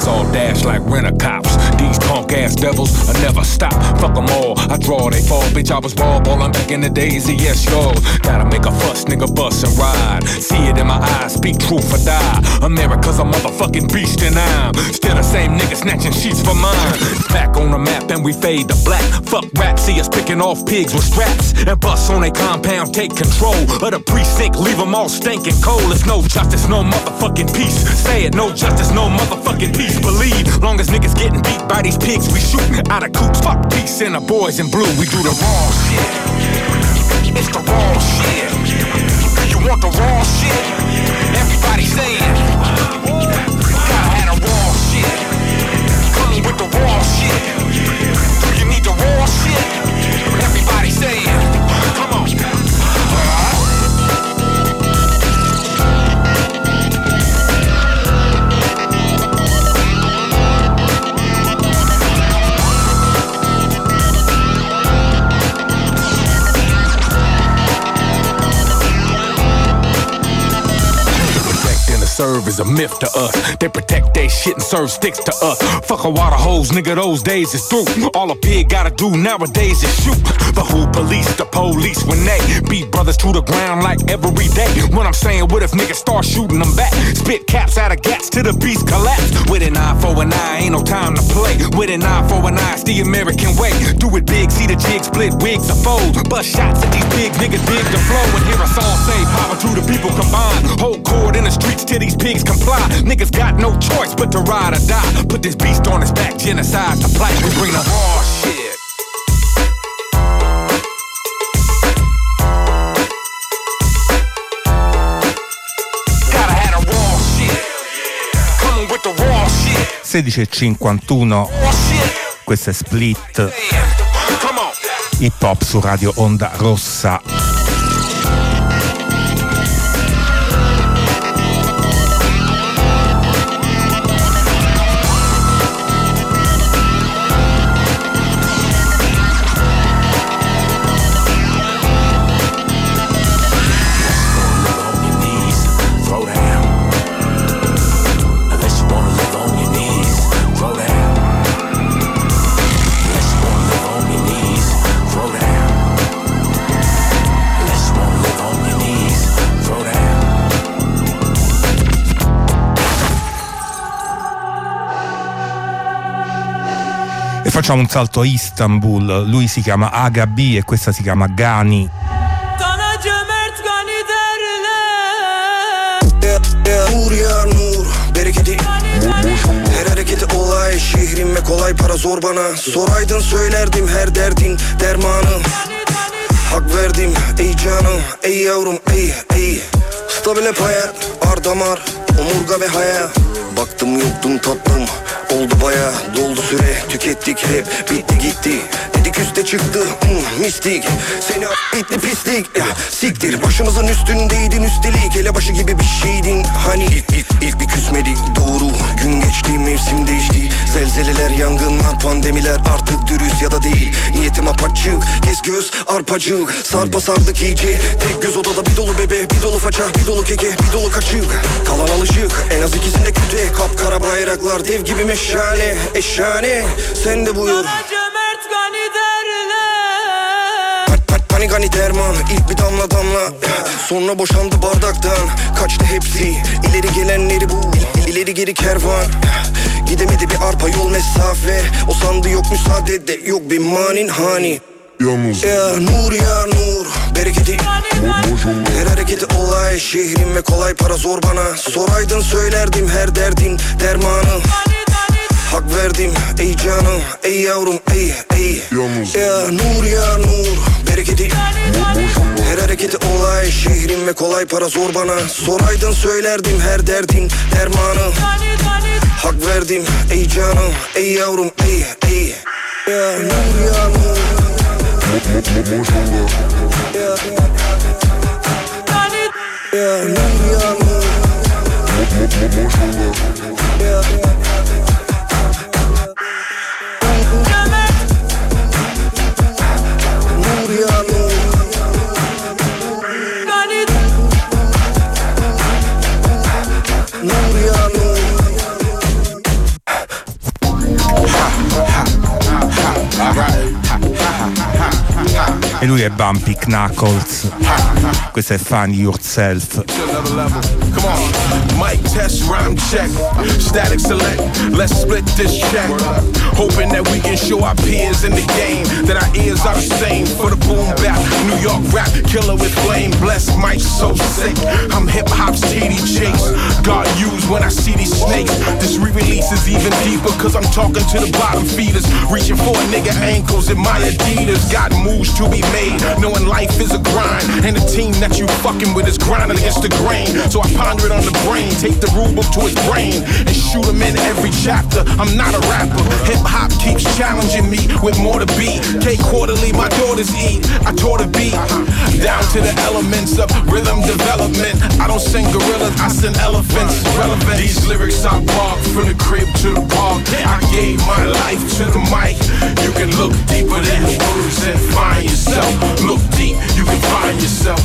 Shots all dash like rent-a-cops. These punk-ass devils will never stop. Fuck them all, I draw, they fall. Bitch, I was ball ballin' back in the days of yes, yo. Gotta make a fuss, nigga, bust and ride. See it in my eyes, speak truth or die. America's a motherfucking beast and I'm still the same nigga snatching sheets for mine. Back on the map and we fade to black. Fuck rap, see us picking off pigs with straps. And bust on they compound, take control of the precinct, leave them all stinking cold. It's no justice, no motherfucking peace. Say it, no justice, no motherfucking peace. Believe, long as niggas getting beat by these pigs, we shooting out of coops. Fuck peace and the boys in blue, we do the raw shit. It's the raw shit. You want the raw shit? Everybody saying, gotta have the raw shit. Come with the raw shit. Do you need the raw shit? Everybody saying, come on. Serve is a myth to us. They protect they shit and serve sticks to us. Fuck a water hose, nigga, those days is through. All a pig gotta do nowadays is shoot. But who police the police when they beat brothers to the ground like every day? What I'm saying, what if niggas start shooting them back? Spit caps out of gats till the beast collapse. With an eye for an eye, ain't no time to play. With an eye for an eye, it's the American way. Do it big, see the jig split, wigs are fold. Bust shots at these big niggas, dig the flow. And hear us all say, power to the people combined. Hold court in the streets till these pigs comply. Niggas got no choice but to ride or die. Put this beast on his back, genocide to plight. We bring the raw shit. Gotta have the raw shit. Coming with the raw shit. 16:51. Questo è Split. Hip Hop su Radio Onda Rossa. Facciamo un salto a Istanbul, lui si chiama Aga B e questa si chiama Gani. Nur ya nur bereketi her hareketi olay şehrime kolay para zor bana soraydın söylerdim her derdin dermanı hak verdim ey canım ey yavrum ey ey stabil hep hayat ar damar omurga ve hayal baktım yoktun tatlım oldu baya doldu süre tükettik hep bitti gitti dedik üste çıktı mistik seni bitti pislik ya siktir başımızın üstündeydin üstelik elebaşı gibi bir şeydin hani ilk bir küsmedik doğru gün geçti mevsim değişti zelzeleler yangınlar pandemiler artık dürüst ya da değil niyetim apaçık gez göz arpacık sarpa sardık iyice tek göz odada bir dolu bebe bir dolu faça bir dolu keke bir dolu kaçık kalan alışık en az ikisinde küte kapkara bayraklar dev gibi meşale eşhane sen de buyur Panik hani derman ilk bir damla damla sonra boşandı bardaktan kaçtı hepsi ileri gelenleri bu ileri geri kervan gidemedi bir arpa yol mesafe o sandı yok müsaade de yok bir manin hani ya nur ya nur bereketi her hareketi olay şehrime kolay para zor bana soraydın söylerdim her derdin dermanı hak verdim ey canım ey yavrum ey ey ya nur ya nur bereketi her hareketi olay şehrime kolay para zor bana soraydın söylerdim her derdin dermanı hak verdim ey canım ey yavrum ey ey ya nur ya nur ya nur ya nur E lui è Bumpy Knuckles. Questo è Find Yourself. Come on, mic test, rhyme check, static select, let's split this check. Hoping that we can show our peers in the game that our ears are the same. For the boom bap, New York rap, killer with flame. Blessed mic so sick, I'm hip hop's TD Chase. God used when I see these snakes. This re-release is even deeper, cause I'm talking to the bottom feeders. Reaching for a nigga ankles in my Adidas. Got moves to be made, knowing life is a grind. And the team that you fucking with is grinding against the grain. So I ponder it on the brain, take the rule book to his brain and shoot him in every chapter. I'm not a rapper, hip-hop keeps challenging me with more to be. K-Quarterly, my daughters eat, I taught a beat down to the elements of rhythm development. I don't sing gorillas, I sing elephants. Relevant. These lyrics I bark from the crib to the park. I gave my life to the mic. You can look deeper than the words and find yourself. Look deep, you can find yourself.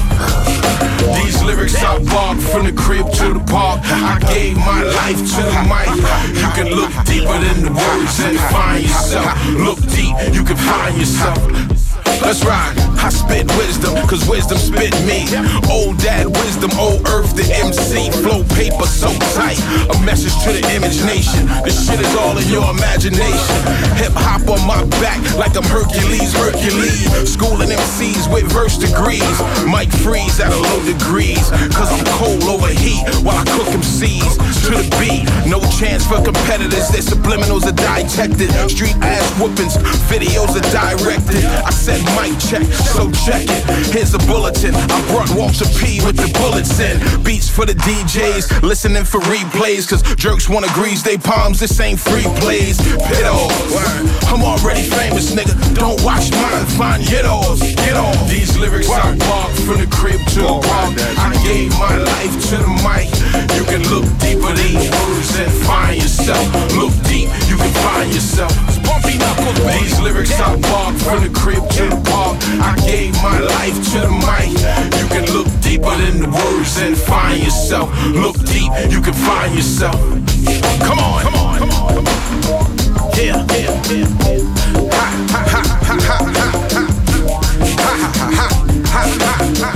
These lyrics I bark from the crib to the park. I gave my life to the mic. You can look deeper than the words and find yourself. Look deep, you can find yourself. Let's ride. I spit wisdom, cause wisdom spit me. Old dad wisdom, old earth the MC. Flow paper so tight, a message to the image nation. This shit is all in your imagination. Hip hop on my back like I'm Hercules. Schooling MCs with verse degrees. Mic freeze at a low degrees, cause I'm cold over heat while I cook MCs to the beat. No chance for competitors, their subliminals are detected. Street ass whoopings, videos are directed. I said mic check, so check it. Here's a bulletin, I brought Walter P with the bullets in. Beats for the DJs, listening for replays, cause jerks wanna grease they palms, this ain't free plays. Piddles, I'm already famous, nigga, don't watch mine, find yiddos, get off. These lyrics I bark from the crib to the park. I gave my life to the mic. You can look deeper these words and find yourself. Look deep, you can find yourself. It's Bumpy Knuckles, baby. These lyrics I bark from the crib to the park. I gave my life to the mic. You can look deeper than the words and find yourself. Look deep, you can find yourself. Come on, come on, come on, come on. Yeah, yeah, yeah. Ha, ha, ha, ha, ha, ha, ha. Ha, ha, ha, ha, ha, ha,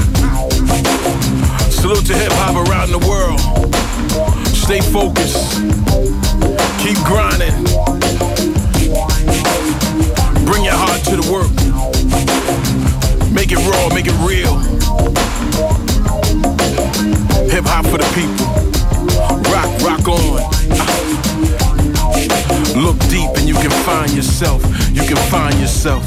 ha. Salute to hip hop around the world. Stay focused. Keep grinding. Bring your heart to the work. Make it raw, make it real. Hip hop for the people. Rock, rock on. Look deep and you can find yourself. You can find yourself.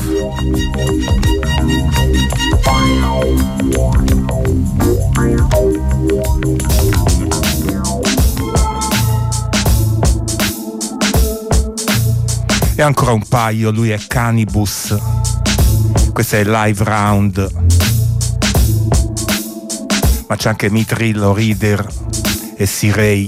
E ancora un paio, lui è Cannibus. Questo è Live Round. Ma c'è anche Mitrillo, Reader e Sirei.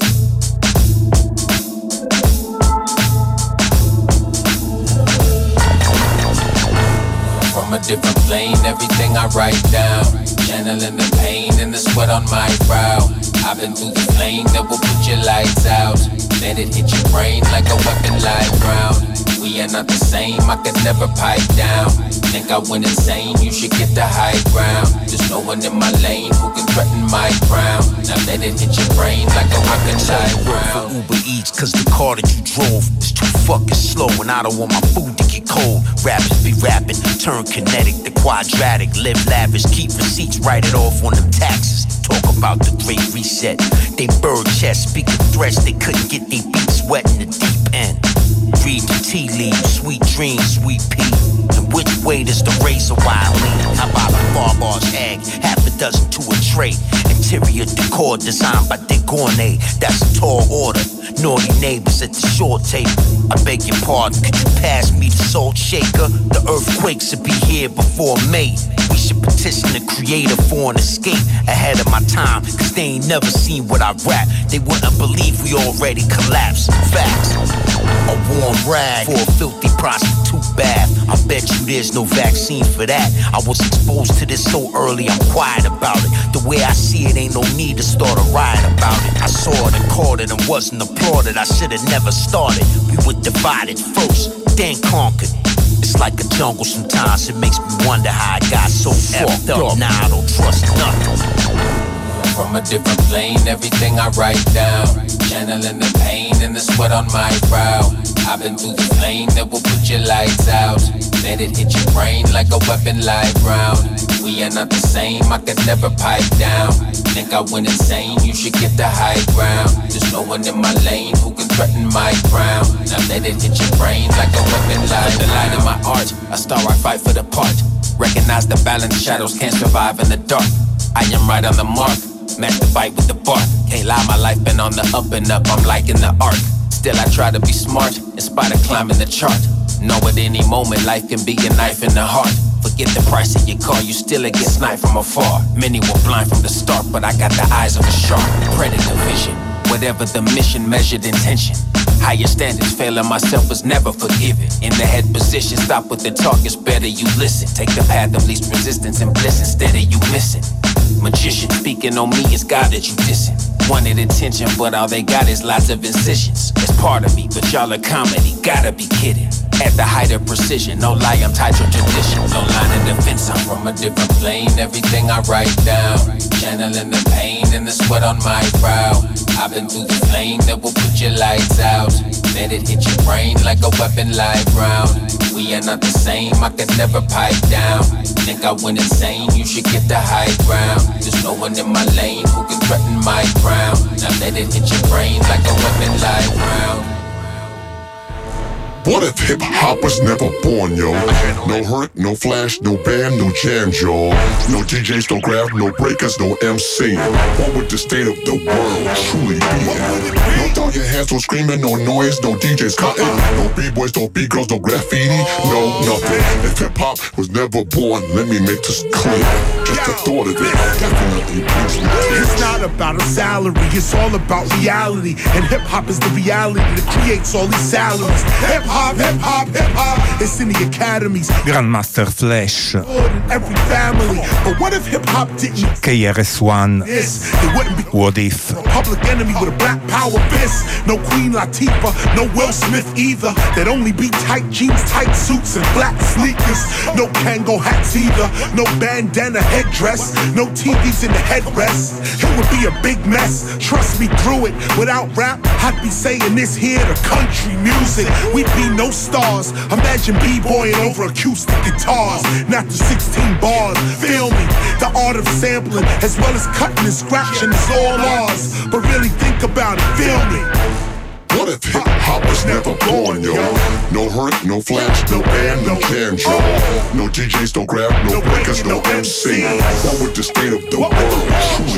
From a different plane, everything I write down. Channeling the pain and the sweat on my brow. I've been through the flame that will put your lights out. Let it hit your brain like a weapon live round. We are not the same, I could never pipe down. Think I went insane, you should get the high ground. There's no one in my lane who can threaten my crown. Now let it hit your brain like a weapon live round. For Uber Eats, cause the car that you drove is too fucking slow. And I don't want my food to get cold. Rappers be rapping, turn kinetic to quadratic. Live lavish, keep receipts, write it off on them taxes. Talk about the great reset. They bird chest, speaking threats, they couldn't get their beats wet in the deep end. Read the tea leaves, sweet dreams, sweet pea. And which way does the razor wire lean? How about a barbar's egg, half a dozen to a tray. Interior decor designed by Dick Gournay. That's a tall order. Naughty neighbors at the short table. I beg your pardon, could you pass me the salt shaker? The earthquakes should be here before May. We should petition the creator for an escape ahead of my time, cause they ain't never seen what I rap. They wouldn't believe we already collapsed. Facts. A warm rag for a filthy prostitute bath. I bet you there's no vaccine for that. I was exposed to this so early, I'm quiet about it. The way I see it, ain't no need to start a riot about it. I saw it and caught it and wasn't applauded. I should've never started. We were divided first, then conquered. It's like a jungle sometimes. It makes me wonder how I got so effed up. Now I don't trust nothing. From a different plane, everything I write down. Channeling the pain and the sweat on my brow. I've been through the flame that will put your lights out. Let it hit your brain like a weapon live round. We are not the same, I could never pipe down. Think I went insane, you should get the high ground. There's no one in my lane who can threaten my crown. Now let it hit your brain like a weapon live. The light in my art, a star I fight for the part. Recognize the balance, shadows can't survive in the dark. I am right on the mark, match the bite with the bark. Can't lie, my life been on the up and up, I'm liking the arc. Still I try to be smart, in spite of climbing the chart. Know at any moment life can be a knife in the heart. Forget the price of your car, you still get sniped from afar. Many were blind from the start, but I got the eyes of a shark. Predator vision, whatever the mission, measured intention. Higher standards, failing myself was never forgiven. In the head position, stop with the talk, it's better you listen. Take the path of least resistance and bliss instead of you missing. Magician speaking on me, it's God that you dissing. Wanted attention, but all they got is lots of incisions. It's part of me, but y'all are comedy, gotta be kidding. At the height of precision, no lie, I'm tied to tradition. No line of defense, I'm from a different plane. Everything I write down, channeling the pain and the sweat on my brow. I've been through the flame that will put your lights out. Let it hit your brain like a weapon live round. We are not the same, I could never pipe down. Think I went insane, you should get the high ground. There's no one in my lane who can threaten my crown. Now let it hit your brain like a weapon live round. What if hip-hop was never born, yo? No hurt, no flash, no band, no jam, yo. No DJs, no graph, no breakers, no MC. What would the state of the world truly be? No throw your hands, no screaming, no noise, no DJs cutting. No b-boys, no b-girls, no graffiti, no nothing. If hip-hop was never born, let me make this clear. Just the thought of it definitely brings me tears. It's not about a salary, it's all about reality. And hip-hop is the reality that creates all these salaries. Hip-hop, hip-hop, hip-hop, it's in the academies. Grandmaster Flash. Every family. But what if hip-hop didn't? KRS-One. It wouldn't be What If? a public enemy with a black power fist. No Queen Latifah, no Will Smith either. There'd only be tight jeans, tight suits, and black sneakers. No Kango hats either. No bandana headdress. No TVs in the headrest. It would be a big mess. Trust me through it. Without rap, I'd be saying this here to country music. We'd be no stars. Imagine b-boying over acoustic guitars. Not the 16 bars. Feel me? The art of sampling as well as cutting and scratching is all ours. But really think about it. Feel me? What if hip-hop was never born, yo? No hurt, no flash, no band, no jam, yo. No DJs, no grab, no breakers, no MC. What would the state of the world truly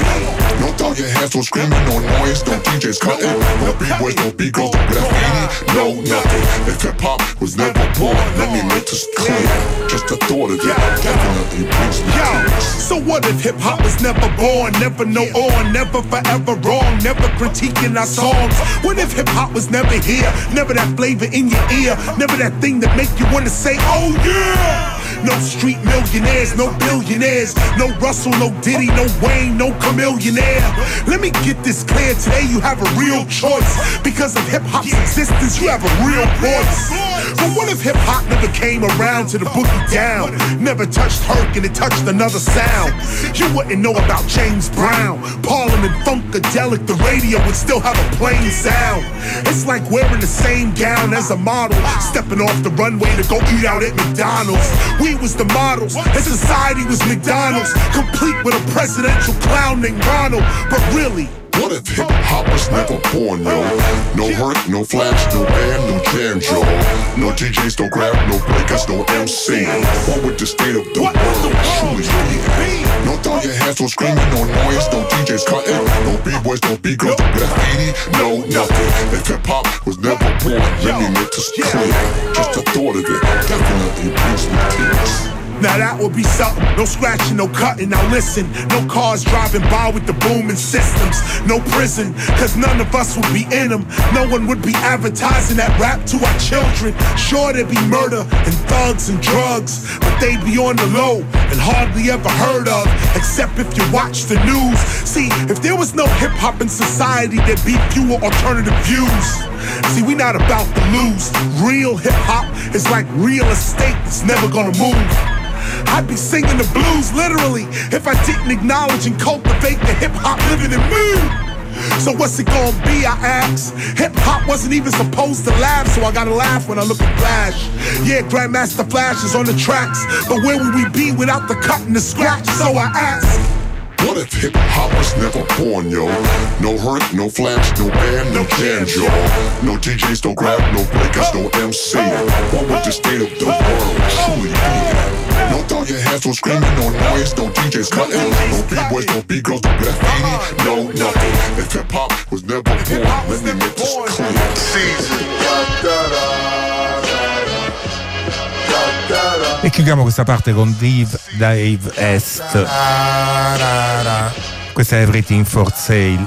be? No throw your hands, no screaming, no noise, no DJs cutting. No b-boys, no b-girls, no graffiti, no nothing. If hip-hop was never born, let me make this clear. Just the thought of it definitely brings me tears. So what if hip-hop was never born? Never no on, never forever wrong. Never critiquing our songs. What if hip-hop was never here? Never that flavor in your ear. Never that thing that make you wanna say, oh yeah. No street millionaires, no billionaires. No Russell, no Diddy, no Wayne, no Chamillionaire. Let me get this clear, today you have a real choice. Because of hip-hop's existence, you have a real voice. But what if hip-hop never came around to the boogie down? Never touched Herc and it touched another sound. You wouldn't know about James Brown, Parliament Funkadelic, the radio would still have a plain sound. It's like wearing the same gown as a model, stepping off the runway to go eat out at McDonald's. We was the models, and society was McDonald's, complete with a presidential clown named Ronald. But really, what if hip-hop was never born, yo? No hurt, no flash, no band, no jam, yo. No DJs, no grab, no breakers, no MC. What would the state of the world truly be? No throw your hands, no screaming, no noise, no DJs cutting. No b-boys, no b-girls, no graffiti, no nothing. If hip-hop was never born, let me make this clear. Just the thought of it definitely brings me tears. Now that would be something. No scratching, no cutting. Now listen, no cars driving by with the booming systems. No prison, cause none of us would be in them. No one would be advertising that rap to our children. Sure, there'd be murder and thugs and drugs, but they'd be on the low and hardly ever heard of, except if you watch the news. See, if there was no hip-hop in society, there'd be fewer alternative views. See, we not about to lose. Real hip-hop is like real estate, it's never gonna move. I'd be singing the blues, literally, if I didn't acknowledge and cultivate the hip-hop living in me. So what's it gonna be, I ask? Hip-hop wasn't even supposed to laugh, so I gotta laugh when I look at Flash. Yeah, Grandmaster Flash is on the tracks, but where would we be without the cut and the scratch? So I ask, what if hip-hop was never born, yo? No hurt, no flash, no band, no banjo. No DJs, no grab, no breakers, no MC. What would the state of the world truly be? No throwing hands, no screaming, no noise, no DJs cutting. No B-boys, no B-girls, no graffiti, no nothing. If hip-hop was never born, let me make this clear. Season. E chiudiamo questa parte con Dave Est. Questa è Everything for Sale.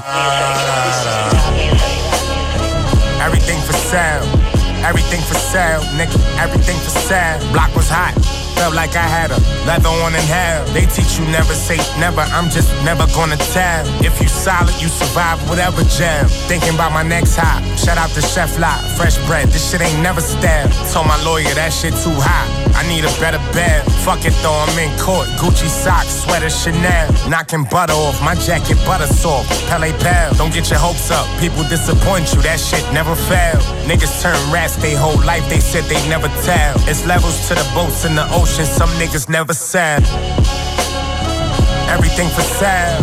Everything for sale, everything for sale, nigga, everything for sale. Block was hot, felt like I had a leather on in hell. They teach you never say never, I'm just never gonna tell. If you solid, you survive whatever jam. Thinking about my next hop, shout out to Chef Lot, fresh bread, this shit ain't never stale. Told my lawyer that shit too hot, I need a better bed. Fuck it though, I'm in court, Gucci socks, sweater Chanel. Knocking butter off, my jacket butter soft, Pele Pal. Don't get your hopes up, people disappoint you, that shit never fail. Niggas turn rats they whole life, they said they never tell. It's levels to the boats in the ocean, some niggas never sail. Everything for sale,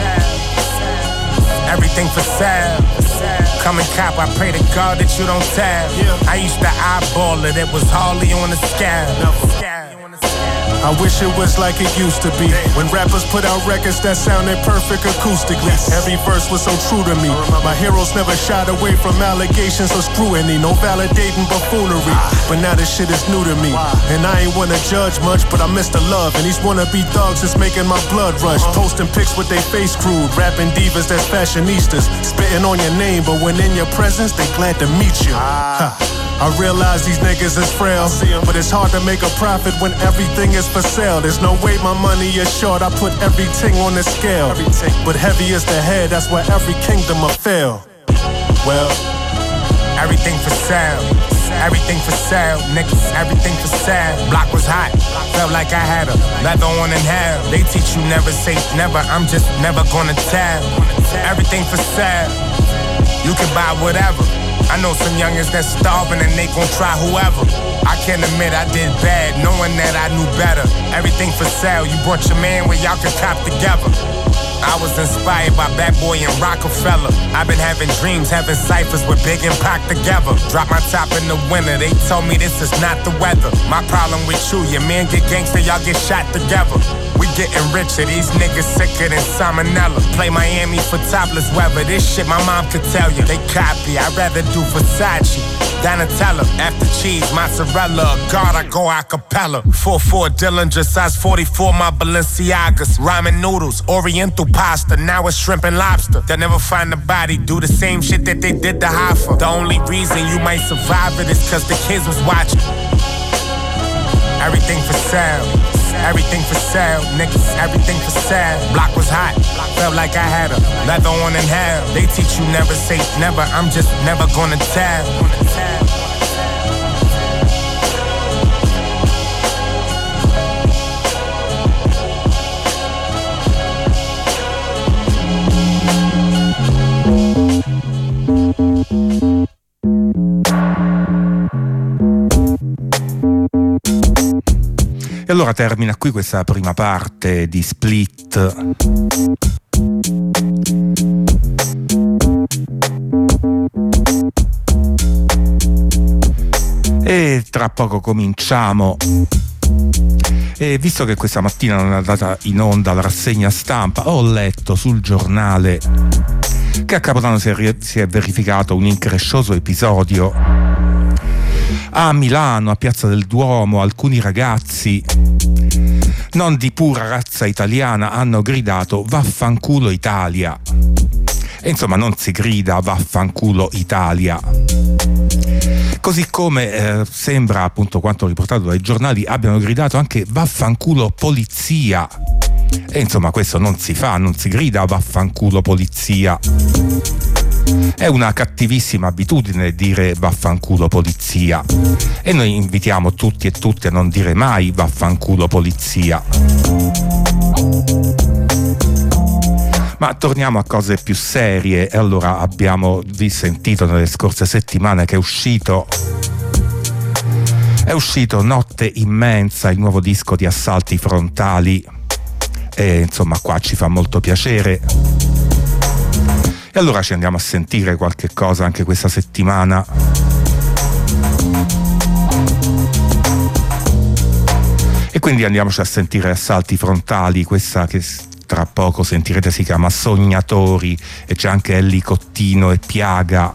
everything for sale. Come and cop, I pray to God that you don't tell. I used to eyeball it, it was hardly on the scale. I wish it was like it used to be, when rappers put out records that sounded perfect acoustically. Every verse was so true to me. My heroes never shied away from allegations or scrutiny. No validating buffoonery, but now this shit is new to me. And I ain't wanna judge much, but I miss the love. And these wannabe thugs is making my blood rush. Posting pics with they face crude, rapping divas that's fashionistas, spitting on your name, but when in your presence, they glad to meet you. I realize these niggas is frail, but it's hard to make a profit when everything is for sale. There's no way my money is short, I put everything on the scale. But heavy is the head, that's why every kingdom will fail. Well, everything for sale, everything for sale, niggas, everything for sale. Block was hot, felt like I had a leather on in hell. They teach you never say never, I'm just never gonna tell. Everything for sale, you can buy whatever. I know some youngins that's starving and they gon' try whoever. I can't admit I did bad, knowing that I knew better. Everything for sale, you brought your man where y'all can cop together. I was inspired by Bad Boy and Rockefeller. I've been having dreams, having ciphers with Big and Pac together. Drop my top in the winter, they told me this is not the weather. My problem with you, your man get gangster, y'all get shot together. We getting richer, these niggas sicker than salmonella. Play Miami for topless weather, this shit my mom could tell you. They copy, I'd rather do Versace, Donatella. After cheese, mozzarella, God, I go acapella. 4-4 Dillinger, size 44, my Balenciagas. Ramen noodles, Oriental pasta, now it's shrimp and lobster. They'll never find the body, do the same shit that they did to Hoffa. The only reason you might survive it is cause the kids was watching. Everything for sale, everything for sale, niggas, everything for sale. Block was hot, felt like I had a leather on in hell. They teach you never say never, I'm just never gonna tell. E allora termina qui questa prima parte di Split. E tra poco cominciamo. E visto che questa mattina non è andata in onda la rassegna stampa, ho letto sul giornale che a Capodanno si è verificato un increscioso episodio a Milano, a Piazza del Duomo. Alcuni ragazzi non di pura razza italiana, hanno gridato "Vaffanculo Italia". E insomma non si grida "Vaffanculo Italia". Così come sembra, appunto, quanto riportato dai giornali, abbiano gridato anche "Vaffanculo Polizia". E insomma questo non si fa, non si grida "Vaffanculo Polizia". È una cattivissima abitudine dire "Vaffanculo Polizia", e noi invitiamo tutti e tutte a non dire mai "Vaffanculo Polizia". Ma torniamo a cose più serie. E allora abbiamo sentito nelle scorse settimane che è uscito Notte Immensa, il nuovo disco di Assalti Frontali, e insomma qua ci fa molto piacere. E allora ci andiamo a sentire qualche cosa anche questa settimana. E quindi andiamoci a sentire Assalti Frontali, questa che tra poco sentirete si chiama Sognatori, e c'è anche Elli Cottino e Piaga.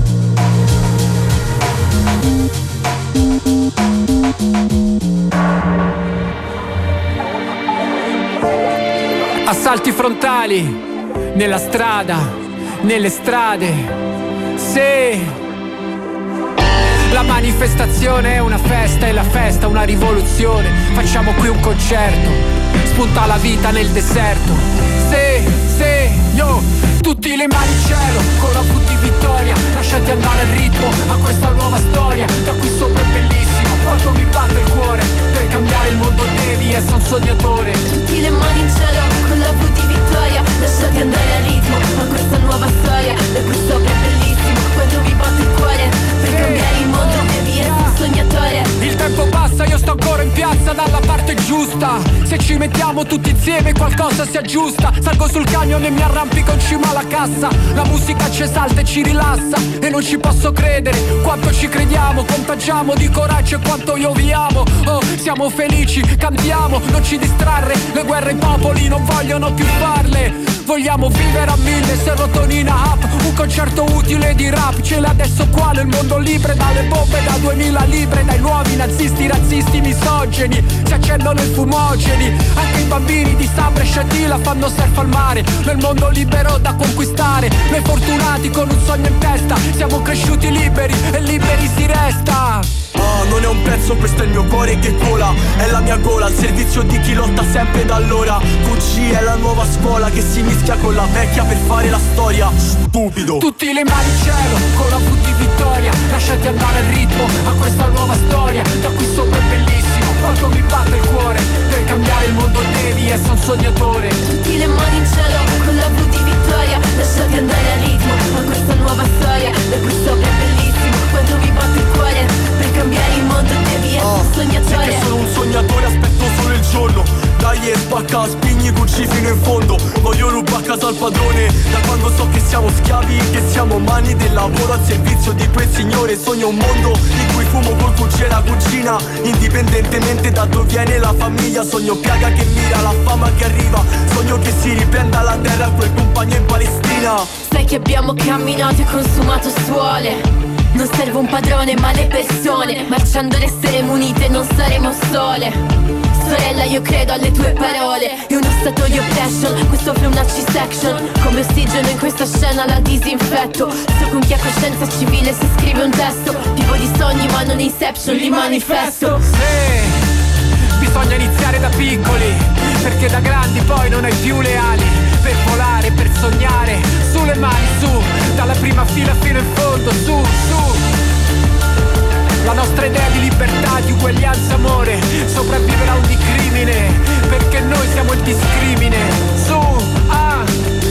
Assalti frontali nella strada, nelle strade, sì. La manifestazione è una festa e la festa una rivoluzione. Facciamo qui un concerto, spunta la vita nel deserto. Sì, yo, tutti le mani in cielo, con la V di vittoria. Lasciati andare al ritmo a questa nuova storia. Da qui sopra è bellissimo, quanto mi batte il cuore. Per cambiare il mondo devi essere un sognatore. Tutti le mani in cielo, con la V di vittoria. Lasciati andare al ritmo a questa nuova storia. Da qui sopra è bellissimo, quanto mi batte il cuore. Per cambiare il mondo devi essere un sognatore. Il tempo passa, io sto ancora in piazza dalla parte giusta. Se ci mettiamo tutti insieme qualcosa si aggiusta. Salgo sul camion e mi arrampico in cima alla cassa. La musica ci esalta e ci rilassa. E non ci posso credere quanto ci crediamo. Contagiamo di coraggio e quanto io vi amo. Oh, siamo felici, cantiamo, non ci distrarre. Le guerre i popoli non vogliono più farle. Vogliamo vivere a 1000, serotonina up. Un concerto utile di rap. Ce l'ha adesso qua nel mondo libre. Dalle bombe da 2000 libre. Dai nuovi nazisti, razzisti, misogeni. Si accendono i fumogeni. Anche i bambini di Sabra e Shatila fanno surf al mare. Nel mondo libero da conquistare. Noi fortunati con un sogno in testa. Siamo cresciuti liberi e liberi si resta. Non è un pezzo, questo è il mio cuore che cola. È la mia gola, al servizio di chi lotta sempre da allora. QG è la nuova scuola che si mischia con la vecchia per fare la storia. Stupido. Tutti le mani in cielo, con la V di vittoria. Lasciati andare al ritmo a questa nuova storia. Da qui sopra è bellissimo, quanto mi batte il cuore. Per cambiare il mondo devi essere un sognatore. Tutti le mani in cielo, con la V di vittoria. Lasciati andare al ritmo a questa nuova storia. Da qui sopra è bellissimo, quanto mi batte il cuore. Per cambiare il mondo devi essere un sognatore. Perché sono un sognatore, aspetto solo il giorno. Dai e spacca, spigni QG fino in fondo. Voglio rubare a casa al padrone. Da quando so che siamo schiavi, che siamo mani del lavoro al servizio di quel signore. Sogno un mondo in cui fumo col QG e la cucina. Indipendentemente da dove viene la famiglia. Sogno Piaga che mira la fama che arriva. Sogno che si riprenda la terra quel compagno in Palestina. Sai che abbiamo camminato e consumato suole. Non serve un padrone ma le persone. Marciando resteremo unite, non saremo sole. Sorella, io credo alle tue parole. È uno stato di oppression, questo flow una C-section. Come ossigeno in questa scena la disinfetto. So con chi ha coscienza civile se scrive un testo. Vivo di sogni ma non inception, li manifesto. Bisogna iniziare da piccoli, perché da grandi poi non hai più le ali. Per volare, per sognare, sulle mani, su. Dalla prima fila fino in fondo, su, su. La nostra idea di libertà, di uguaglianza, amore, sopravvivere a ogni crimine, perché noi siamo il discrimine. Su, ah.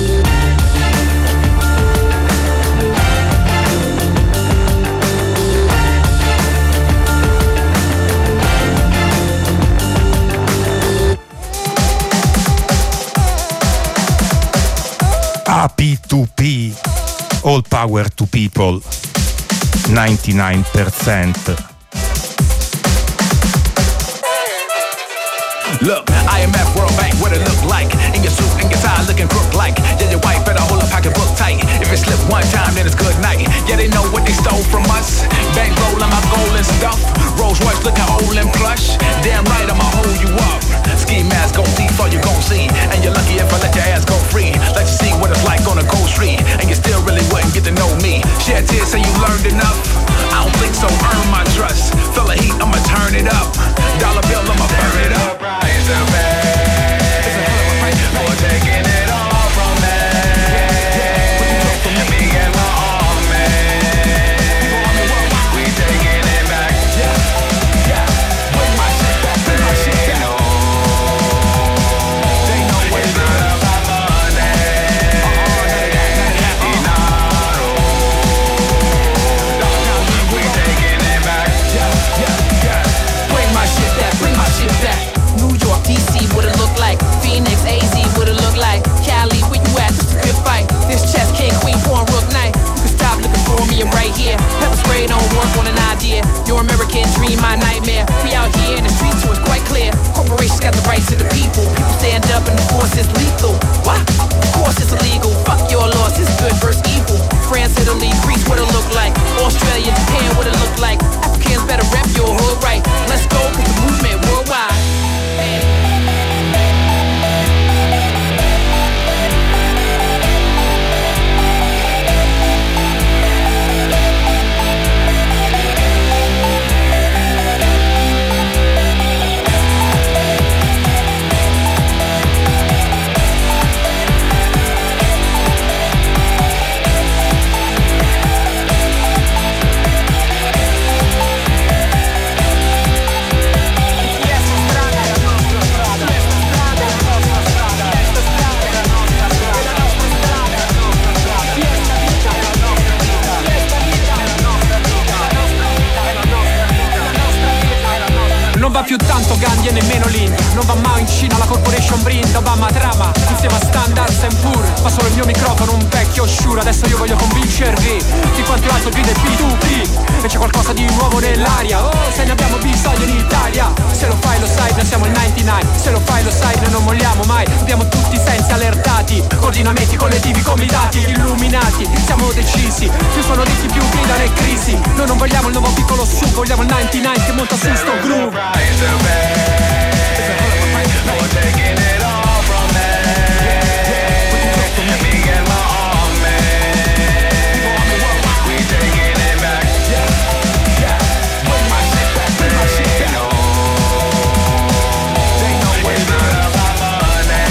AP2P, All Power to People, 99%. Look, IMF, World Bank, what it look like. In your suit, in your tie, looking crook like. Yeah, your wife better hold a pocketbook tight. If it slip one time, then it's good night. Yeah, they know what they stole from us. Bankroll on my gold and stuff. Rolls Royce looking old and plush. Damn right, I'ma hold you up. Ski mask Shed tears, say you learned enough. I don't think so, earn my trust. Feel the heat, I'ma turn it up. Dollar bill, I'ma burn it up. It's a bag for taking it all from me. Me and my arm man, we taking it back. Bring my shit back, bring my shit back. They know it's not about money. We taking it back. Bring my shit back, bring my shit back. New York, DC, what it look like? Phoenix, AZ, what it look like? Cali, where you at? This a good fight. This chess king, queen, porn, rook night. You can stop looking for me, I'm right here. Pepper spray don't work on an idea. Your American dream, my nightmare. We out here in the streets, so it's quite clear. Corporations got the rights to the people. People stand up and the force is lethal. What? Of course it's illegal. Fuck your laws, it's good versus evil. France, Italy, Greece, what it look like? Australia, Japan, what it look like? Africans better rep your hood right. Let's go, cause the movement worldwide. Non va più tanto Gandhi e nemmeno l'India. Non va mai in Cina, la corporation brinda. Obama trama insieme a Standard and Poor. Ma solo il mio microfono un vecchio Shure. Adesso io voglio convincervi di quanto è alto il grida P2P. E c'è qualcosa di nuovo nell'aria. Oh, se ne abbiamo bisogno in Italia. Se lo fai lo sai, noi siamo il 99. Se lo fai lo sai, noi non molliamo mai. Abbiamo tutti i sensi allertati. Coordinamenti collettivi, comitati, illuminati. Siamo decisi, più sono ricchi più gridano e crisi. Noi non vogliamo il nuovo piccolo su, vogliamo il 99 che monta su sto groove. It's a bag for taking it all from me. Me and my arm man, we taking it back. Bring my shit back, bring my shit back. They know it's not about money.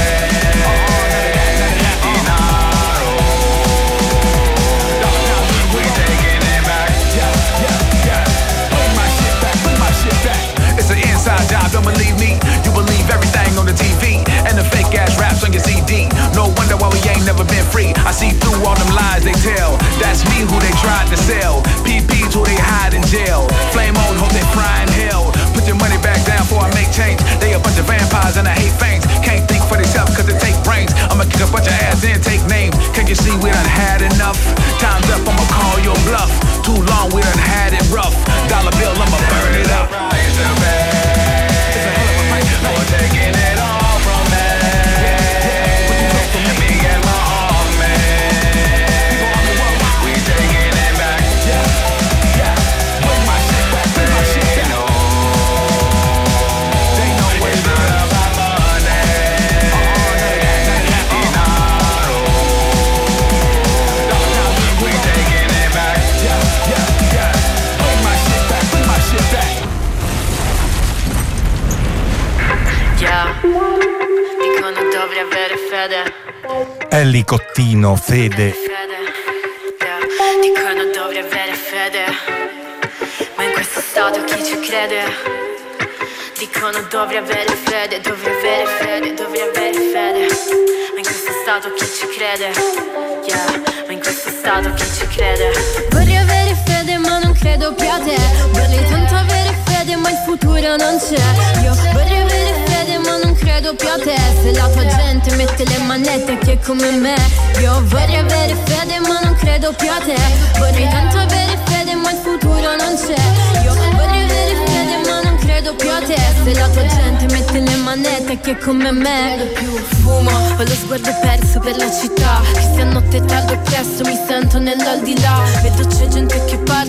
We taking it back. Bring my shit back, bring my shit back. It's an inside job, don't believe me. You believe everything on the TV and the fake ass raps on your CD. No wonder why we ain't never been free. I see through all them lies they tell. That's me who they tried to sell. PP's who they hide in jail. Flame on, hope they fry in hell. Put your money back down before I make change. They a bunch of vampires and I hate fangs. Can't think for themselves cause they take brains. I'ma kick a bunch of ass and take names. Can't you see we done had enough? Time's up, I'ma call your bluff. Too long, we done had it rough. Dollar bill, I'ma burn it up. It's a bag for taking it all from me. Me and my arm man, we taking it back. Bring my shit back, bring my shit back. They know it's not about money. We taking it back. Bring my shit back, bring my shit back. Yeah, dicono dovrei avere fede. Ellie Cottino, Fede. Yeah, dicono dovrei avere fede. Ma in questo stato chi ci crede? Dicono dovrei avere fede, dovrei avere fede, dovrei avere fede. Ma in questo stato chi ci crede? Yeah, ma in questo stato chi ci crede? Vorrei avere fede ma non credo più a te. Vorrei tanto avere fede ma il futuro non c'è. Io vorrei avere fede ma non credo più a te. Se la tua gente mette le manette che è come me. Io vorrei avere fede ma non credo più a te. Vorrei tanto avere fede ma il futuro non c'è. Io vorrei avere fede ma non credo più a te. Se la tua gente mette le manette che è come me. Fumo, ho lo sguardo perso per la città. Che sia notte tardi o presto mi sento nell'aldilà. Vedo c'è gente che parte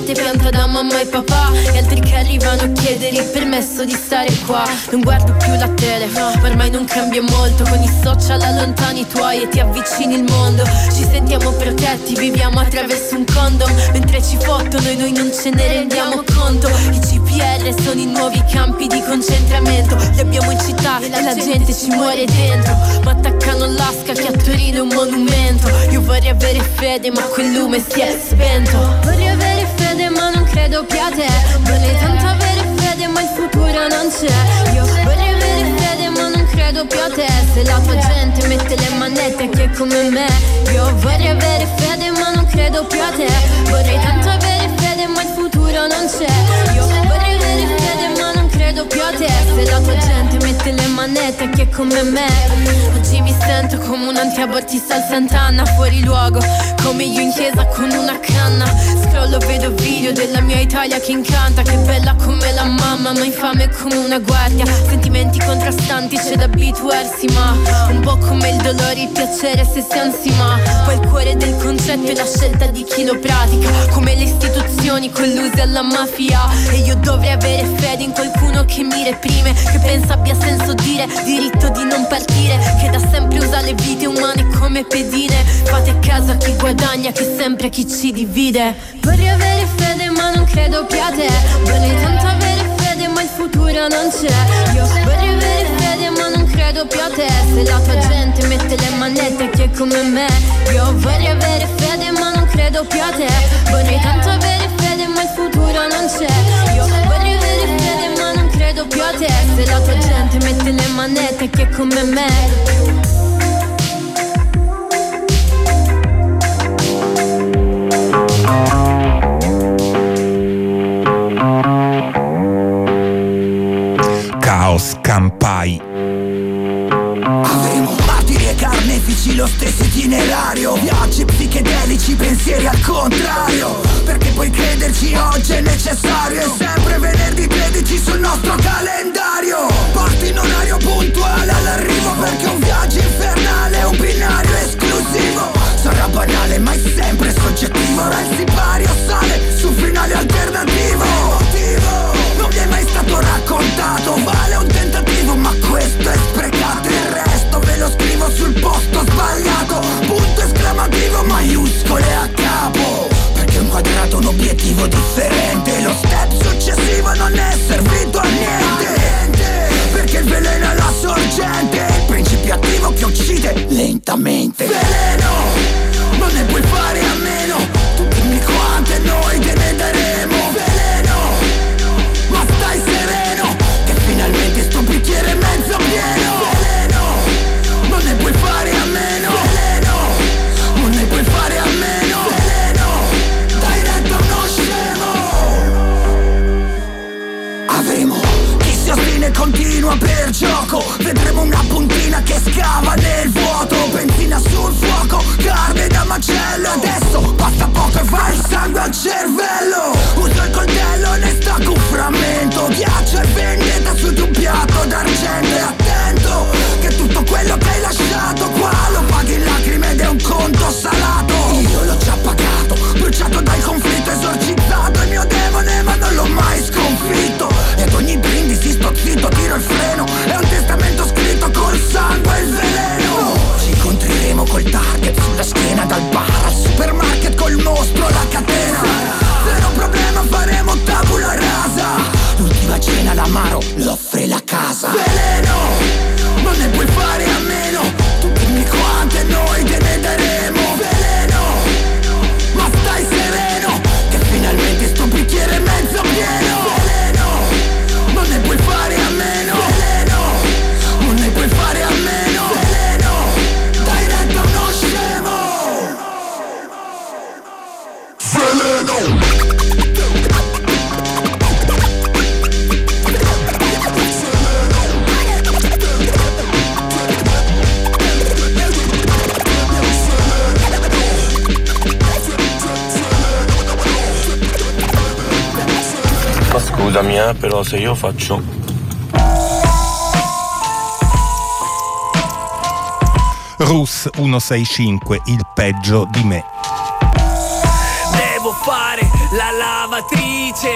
gente pianta da mamma e papà, e altri che arrivano a chiedere il permesso di stare qua. Non guardo più la tele, ma ormai non cambia molto. Con i social allontani i tuoi e ti avvicini il mondo. Ci sentiamo protetti, viviamo attraverso un condom. Mentre ci fottono e noi non ce ne rendiamo conto. I CPR sono i nuovi campi di concentramento. Li abbiamo in città e la gente ci muore dentro. Ma attaccano l'Asca che a Torino è un monumento. Io vorrei avere fede ma quel lume si è spento. Vorrei avere fede ma non credo più a te. Vorrei tanto avere fede ma il futuro non c'è. Io vorrei avere fede ma non credo più a te. Se la tua gente mette le manette a chi è come me. Io vorrei avere fede ma non credo più a te. Vorrei tanto avere fede ma il futuro non c'è. Io vorrei avere fede ma non credo più a te. Se la tua gente mette le manette a chi è come me. Oggi mi sento come un antiabortista al Sant'Anna, fuori luogo, come io in chiesa con una canna. Scrollo, vedo video della mia Italia che incanta. Che bella come la mamma, ma infame come una guardia. Sentimenti contrastanti, c'è da abituarsi, ma un po' come il dolore, il piacere se si ansima. Poi il cuore del concetto è la scelta di chi lo pratica. Come le istituzioni colluse alla mafia. E io dovrei avere fede in qualcuno che mi reprime, che pensa abbia senso dire diritto di non partire, che da sempre usa le vite umane come pedine. Fate caso a chi guadagna, che sempre a chi ci divide. Vorrei avere fede ma non credo più a te. Vorrei tanto avere fede ma il futuro non c'è. Io vorrei avere fede ma non credo più a te. Se la tua gente mette le manette a chi è come me. Io vorrei avere fede ma non credo più a te. Vorrei tanto avere fede ma il futuro non c'è. Io vorrei avere fede ma non credo più a te. Se la tua gente mette le manette a chi è come me. Caos Campai. Avremo martiri e carnefici lo stesso itinerario. Viaggi psichedelici, pensieri al contrario. Perché puoi crederci, oggi è necessario. È sempre venerdì 13 sul nostro calendario. Parti in orario puntuale all'arrivo, perché un viaggio infernale, un binario esclusivo. Sarà banale ma è sempre soggettivo. Ora il sipario sale su finale alternativo. Non mi è mai stato raccontato, vale un tentativo ma questo è sprecato. Il resto ve lo scrivo sul posto sbagliato. Punto esclamativo maiuscole a capo. Perché ho inquadrato un obiettivo differente. Lo step successivo non è servito a niente. Perché il veleno è la sorgente, il principio attivo che uccide lentamente. Veleno, non ne puoi fare a meno. Tu dimmi quante noi te ne daremo. Veleno, ma stai sereno, che finalmente sto bicchiere mezzo pieno. Veleno, non ne puoi fare a meno. Veleno, non ne puoi fare a meno. Veleno, dai retta uno scemo. Avremo chi si ostina e continua per gioco. Vedremo una puntina che scava nel vuoto. Benzina sul fuoco, carne da macello. Adesso basta poco e va il sangue al cervello. Uso il coltello, ne stacco un frammento. Ghiaccio e vendetta su di un piatto d'argento. E attento che tutto quello che hai lasciato qua lo paghi in lacrime ed è un conto salato. Io l'ho già pagato, bruciato dal conflitto, esorcizzato il mio demone ma non l'ho mai sconfitto. E ad ogni brindisi sto zitto, tiro il freno. È un testamento scritto col sangue e il veleno. Ci incontreremo col target sulla schiena, dal bar al supermarket col mostro alla catena. Zero problema, faremo tabula rasa. L'ultima cena l'amaro l'offre la casa. Veleno, non ne puoi fare a meno. Tu dimmi quante noi te ne daremo. Veleno, ma stai sereno, che finalmente sto bicchiere mezzo pieno. Veleno, non ne puoi fare a meno. Veleno, non ne puoi fare a meno. Veleno, dai retta uno scemo. Veleno. Ma scusami, però se io faccio Rus 165, il peggio di me. Devo fare la lava lavatrice,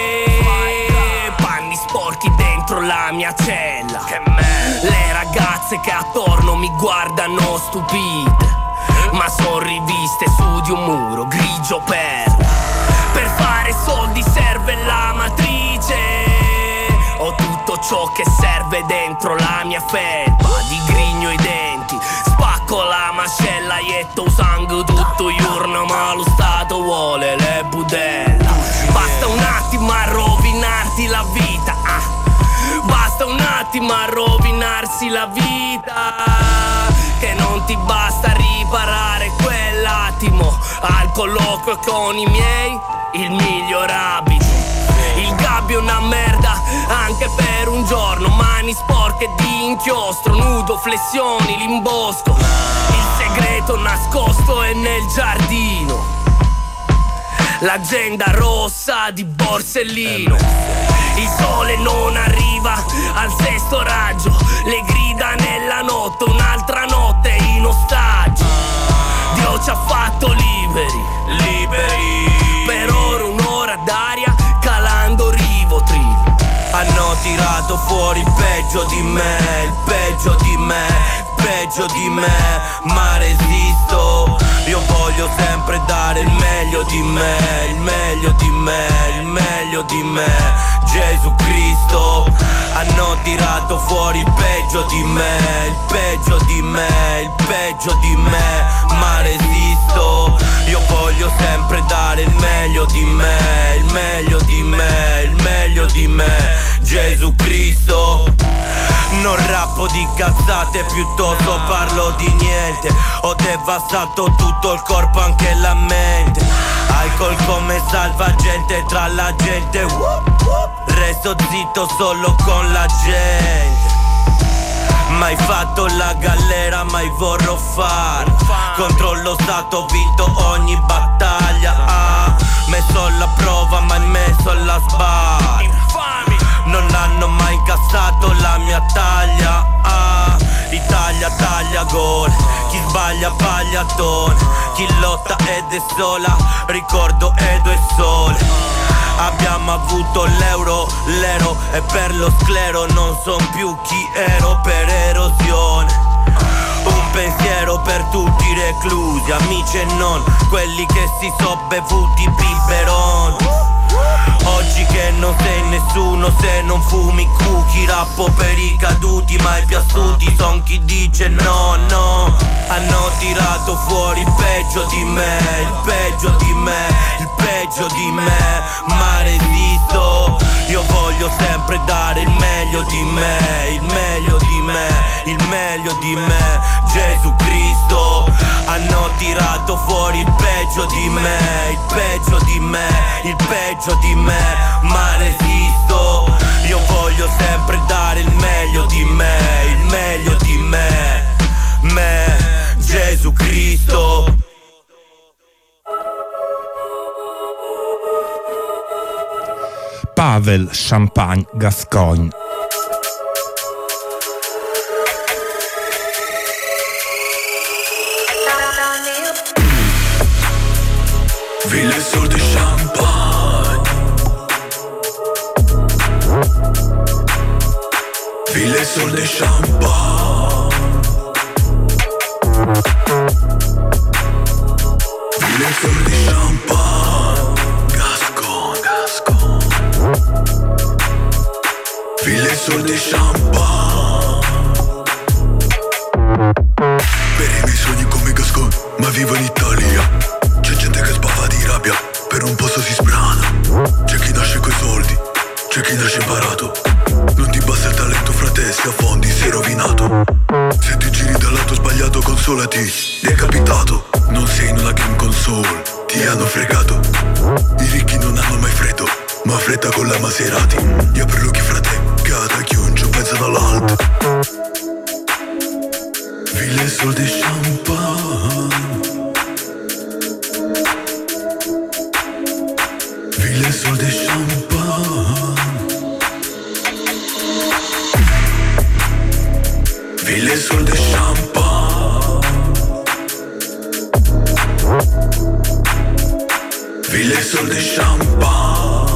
panni sporchi dentro la mia cella. Le ragazze che attorno mi guardano stupite, ma son riviste su di un muro grigio per fare soldi serve la matrice. Ho tutto ciò che serve dentro la mia felpa, digrigno i denti, spacco la mascella, ietto sangue tutto giorno, ma lo Stato vuole le budelle. Basta un attimo a rovinarti la vita, basta un attimo a rovinarsi la vita, che non ti basta riparare quell'attimo. Al colloquio con i miei, il miglior abito. Il gabbio è una merda anche per un giorno, mani sporche di inchiostro, nudo, flessioni, l'imbosco. Il segreto nascosto è nel giardino, l'agenda rossa di Borsellino. Il sole non arriva al sesto raggio, le grida nella notte, un'altra notte in ostaggio. Dio ci ha fatto liberi, liberi, per ora un'ora d'aria calando Rivotril. Hanno tirato fuori il peggio di me, il peggio di me, il peggio di me, ma resisto. Io voglio sempre dare il meglio di me, il meglio di me, il meglio di me. Gesù Cristo, hanno tirato fuori il peggio di me, il peggio di me, il peggio di me, ma resisto. Io voglio sempre dare il meglio di me, il meglio di me, il meglio di me. Gesù Cristo. Non rappo di cazzate, piuttosto parlo di niente. Ho devastato tutto il corpo, anche la mente. Alcol come salvagente tra la gente. Resto zitto solo con la gente. Mai fatto la galera, mai vorrò fare. Contro lo Stato ho vinto ogni battaglia. Messo alla prova, mai messo alla sbarra. Non hanno mai incassato la mia taglia. Italia taglia gol, chi sbaglia pagliatone, chi lotta ed è sola, ricordo Edo e Sole. Abbiamo avuto l'euro, l'ero e per lo sclero non son più chi ero per erosione. Un pensiero per tutti i reclusi, amici e non quelli che si so bevuti biberon. Oggi che non sei nessuno se non fumi cookie, rappo per i caduti ma i piaciuti son chi dice no, no. Hanno tirato fuori il peggio di me, il peggio di me, il peggio di me, ma resisto. Io voglio sempre dare il meglio di me, il meglio di me, il meglio di me. Gesù Cristo, hanno tirato fuori il peggio di me, il peggio di me, il peggio di me, ma resisto. Io voglio sempre dare il meglio di me, il meglio di me, Gesù Cristo. Pavel Champagne Gascogne. Ville sur de champagne, ville sur de champagne, ville sur de champagne, Gascogne, Gascogne, ville sur de champagne. Per i miei sogni come Gascogne, ma vivo in Italia. C'è gente che sbava di rabbia, per un posto si sprana. C'è chi nasce coi soldi, c'è chi nasce imparato. Non ti basta il talento, frate, se affondi sei rovinato. Se ti giri dal lato sbagliato, consolati, decapitato. Non sei in una game console, ti hanno fregato. I ricchi non hanno mai freddo, ma fretta con la Maserati. Io per Lucky, frate, cada chiuncio pensa dall'alto. Ville sol di champagne, ville sol de champagne, ville sol de champagne, ville sol de champagne.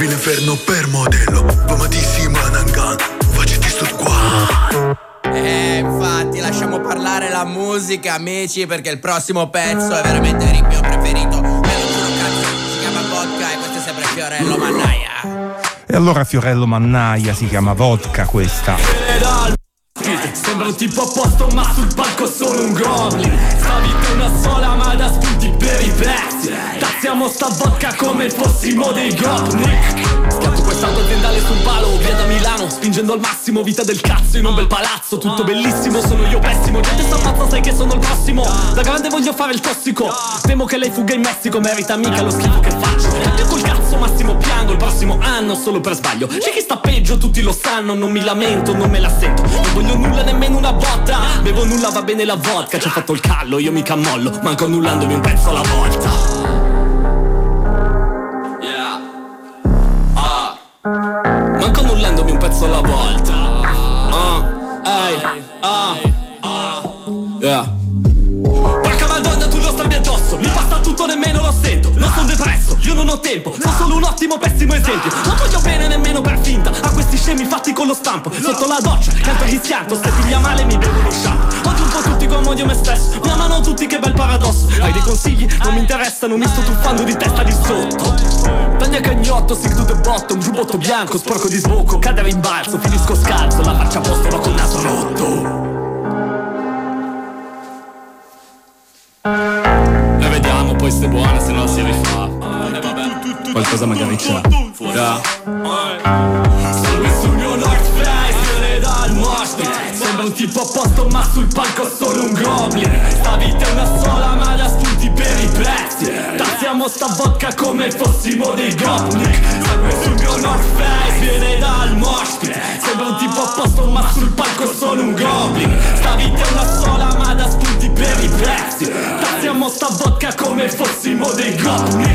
l'inferno per modello. Vamatissima Nangan, faciti sto qua. Infatti lasciamo parlare la musica, amici, perché il prossimo pezzo è veramente il mio preferito. Me lo giuro, cazzo, si chiama Vodka e questo è sempre Fiorello Mannaia. E allora Fiorello Mannaia, si chiama Vodka questa. Sembra un tipo a posto ma sul palco solo un goblin. Sta vita è una sola ma da spunti per i pezzi. Taziamo sta vodka come fossimo dei goblin. Schiatto quest'auto aziendale sul palo, via da Milano, spingendo al massimo, vita del cazzo in un bel palazzo. Tutto bellissimo, sono io pessimo, gente sta pazza, sai che sono il prossimo. Da grande voglio fare il tossico, temo che lei fuga in Messico, merita mica lo schifo che faccio. Io col cazzo massimo piango, il prossimo anno solo per sbaglio. C'è chi sta peggio, tutti lo sanno, non mi lamento, non me la sento. Non voglio nulla, nemmeno una botta, bevo nulla, va bene la vodka. Ci ho fatto il callo, io mica mollo, manco annullandomi un pezzo alla volta. Manco annullandomi un pezzo alla volta. Porca madonna, tu lo stammi addosso, mi passa tutto, nemmeno lo sento. Non sono depresso, io non ho tempo, sono solo un ottimo pessimo esempio. Non voglio bene nemmeno per finta a questi scemi fatti con lo stampo. Sotto la doccia, canto rischianto, se piglia male mi bevo lo shampoo. Odio un po' tutti come odio me stesso, mi amano tutti, che bel paradosso. Hai dei consigli? Non mi interessano, mi sto tuffando di testa di sotto. Taglia cagnotto, stick to the bottom, giubbotto bianco, sporco di sbocco, cadere in balzo, finisco scalzo, la faccia a posto ma col naso rotto. E vediamo poi se è buona, se no si rifà. Qualcosa magari c'è. Salve sul mio North Face, viene dal mosh pit. Sembra un tipo a posto ma sul palco solo un goblin. Sta vita è una sola ma da spunti per i prezzi. Tassiamo sta vodka come fossimo dei goblin. Salve sul mio North Face, viene dal mosh pit. Sembra un tipo a posto ma sul palco solo un goblin. Sta vita è una sola ma da spunti per i prezzi. Tassiamo sta vodka come fossimo dei goblin.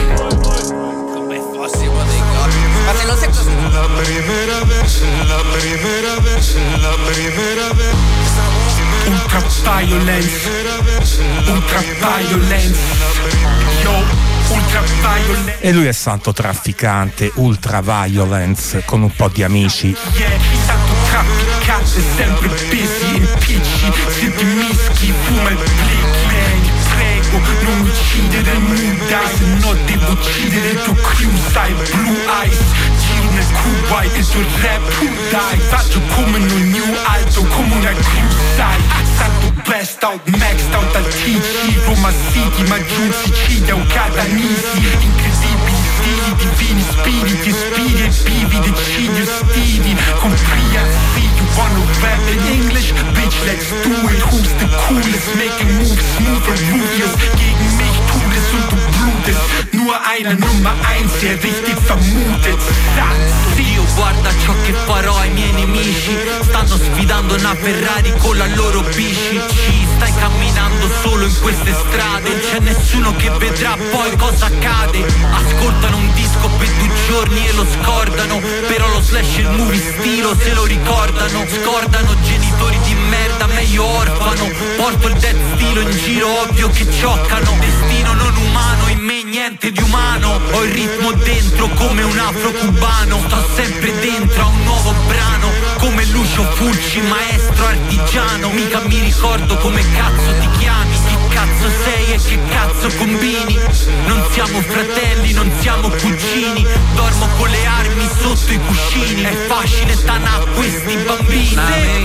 Come fossimo dei goblin. Ma se lo sai cosa? La primera vez, la primera vez, la primera vez. Ultra violence, ultra violence. Yo, ultra violence. E lui è santo trafficante, ultra violence, con un po' di amici. Yeah, santo trafficante, sempre busy in picci. Senti mischi, fuma il blick. Prego, non uccidere il Moon Dice, se no devo uccidere il tuo crew, sai, Blue Eyes. Giro nel Kuwait, il tuo rap, dai. Faccio come non new alto, come una crew, sai. Santo best out, maxed out al TG. Roma City, ma giù in Sicilia, un cadanisi. Incredibili stili, divini spiriti, spiri e vivi, decidi stili. Comprehensive, you wanna rap in English? Bitch, let's do it. Who's the coolest? Making moves smooth and ruthless. Gegen mich tut es und du blutest. Nur eine Nummer 1, der richtig vermutet. Dio guarda ciò che farò ai miei nemici. Stanno sfidando una Ferrari con la loro bici. Ci stai camminando solo in queste strade. Non c'è nessuno che vedrà poi cosa accade. Ascoltano un disco per 2 giorni e lo scordano. Però lo slash e il movie stilo se lo ricordano. Scordano genitori di merda, meglio orfano. Porto il death stilo in giro, ovvio che cioccano. Destino non umano, in me niente di umano. Ho il ritmo dentro come un afro-cubano. Sto sempre dentro a un nuovo brano, come Lucio Fulci, maestro artigiano. Mica mi ricordo come cazzo ti chiami. Chi cazzo sei e che cazzo combini? Non siamo fratelli, non siamo cugini. Dormo con le armi sotto i cuscini. È facile tanà questi bambini.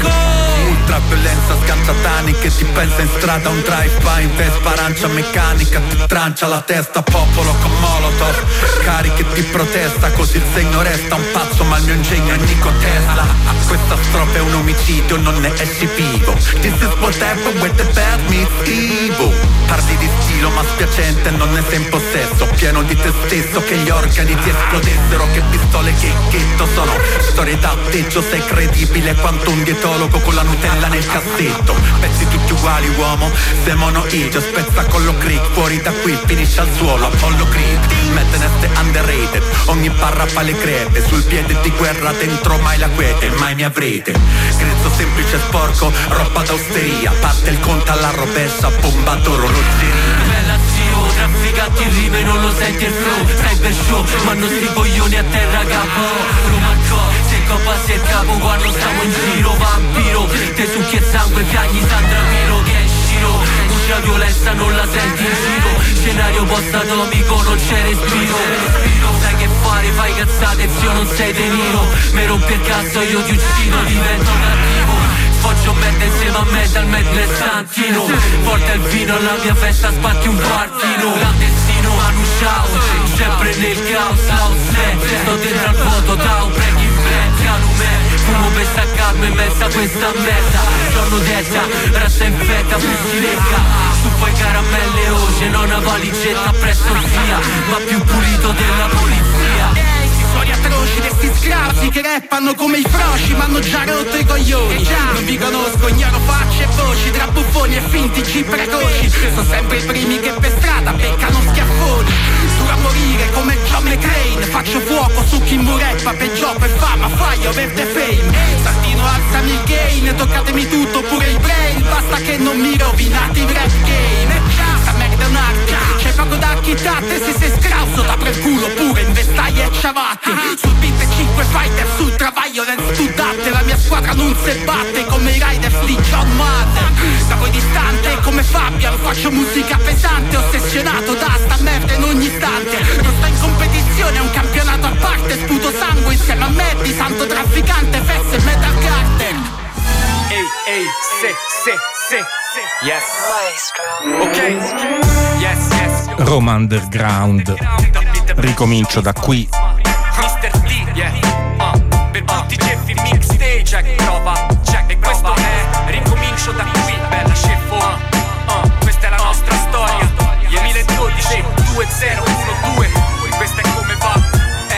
Ultra violenza scanciatani che ti pensa in strada. Un drive-by in Vespa arancia meccanica. Ti trancia la testa, popolo con molotov. Cariche di protesta, così il segno resta. Un pazzo ma il mio ingegno è Nico Tesla. Questa strofa è un omicidio, non ne esci vivo. This is what happened when the bad meets evil. Parli di stilo ma spiacente, non ne sei in possesso. Pieno di te stesso, che gli organi ti esplodessero. Che pistole, che ghetto sono. Storie d'atteggio, sei credibile quanto un dietologo con la Nutella nel cassetto. Pezzi tutti uguali uomo, sei monoideo. Spezza collo Creek, fuori da qui finisce al suolo Apollo Creed. Madness è underrated, ogni barra fa le crepe. Sul piede di guerra dentro mai la quiete, mai mi avrete. Grezzo semplice e sporco, roba d'austeria. Parte il conto alla rovescia, bomba d'orologeria. Bella zio, traffica gatti in rime non lo senti il flow. Cyber show, ma non sti coglioni a terra capo. Romarco, se coppa si è capo quando stiamo in giro. Vampiro, te succhi e sangue, piagni Sandra Miro. Che è Shiro, la violenza non la senti in giro. Scenario post-atomico, non c'è respiro. Sai che fare, fai cazzate, zio non sei De Niro. Mi rompi il cazzo, io ti uccido, divento cattivo. Faccio merda insieme a me dal medley Santino. Porta il vino alla mia festa, spacchi un partino. Clandestino, Manu Ciao, sempre nel caos, sto dentro al vuoto, Tao, Breaking Bad, Calume. Fumo per staccarmi in mezzo a questa merda. Giorno testa, rasta infetta, fustilecca. Tu fai caramelle oce, non una valigetta presso sia, ma più pulito della polizia. Storie atroci di sti scrausi che rappano come i froci, m'hanno già rotto i coglioni. Non vi conosco, ignoro facce e voci, tra buffoni e finti G precoci. Sono sempre i primi che per strada beccano schiaffoni. Duro a morire come John McClane. Faccio fuoco su chi mureppa per gioco e fama, fai over the fame. Santino alzami il gain, toccatemi tutto pure il brain. Basta che non mi rovinate il rap game. Sta merda è un'arte, c'è poco da chitate. Se sei scrauso t'apre il culo pure in vestaglie e ciabatte. Sul beat 5 fighter, sul violence tu date. La mia squadra non se batte come i Riders di John Madden. Da voi distante come Fabian faccio musica pesante. Ossessionato da sta merda in ogni istante. Non sto in competizione, è un campionato a parte. Sputo sangue insieme a me di santo trafficante. Fesse e Metal Garden. Ehi, se yes. Ok. Yes. Roma Underground. Ricomincio da qui. Mr. T, yeah. Per tutti i Jeffy mixtape, check, prova, check. E questo è ricomincio da qui, bella sceffo. Questa è la nostra storia. 2012 2012. Questa è come va.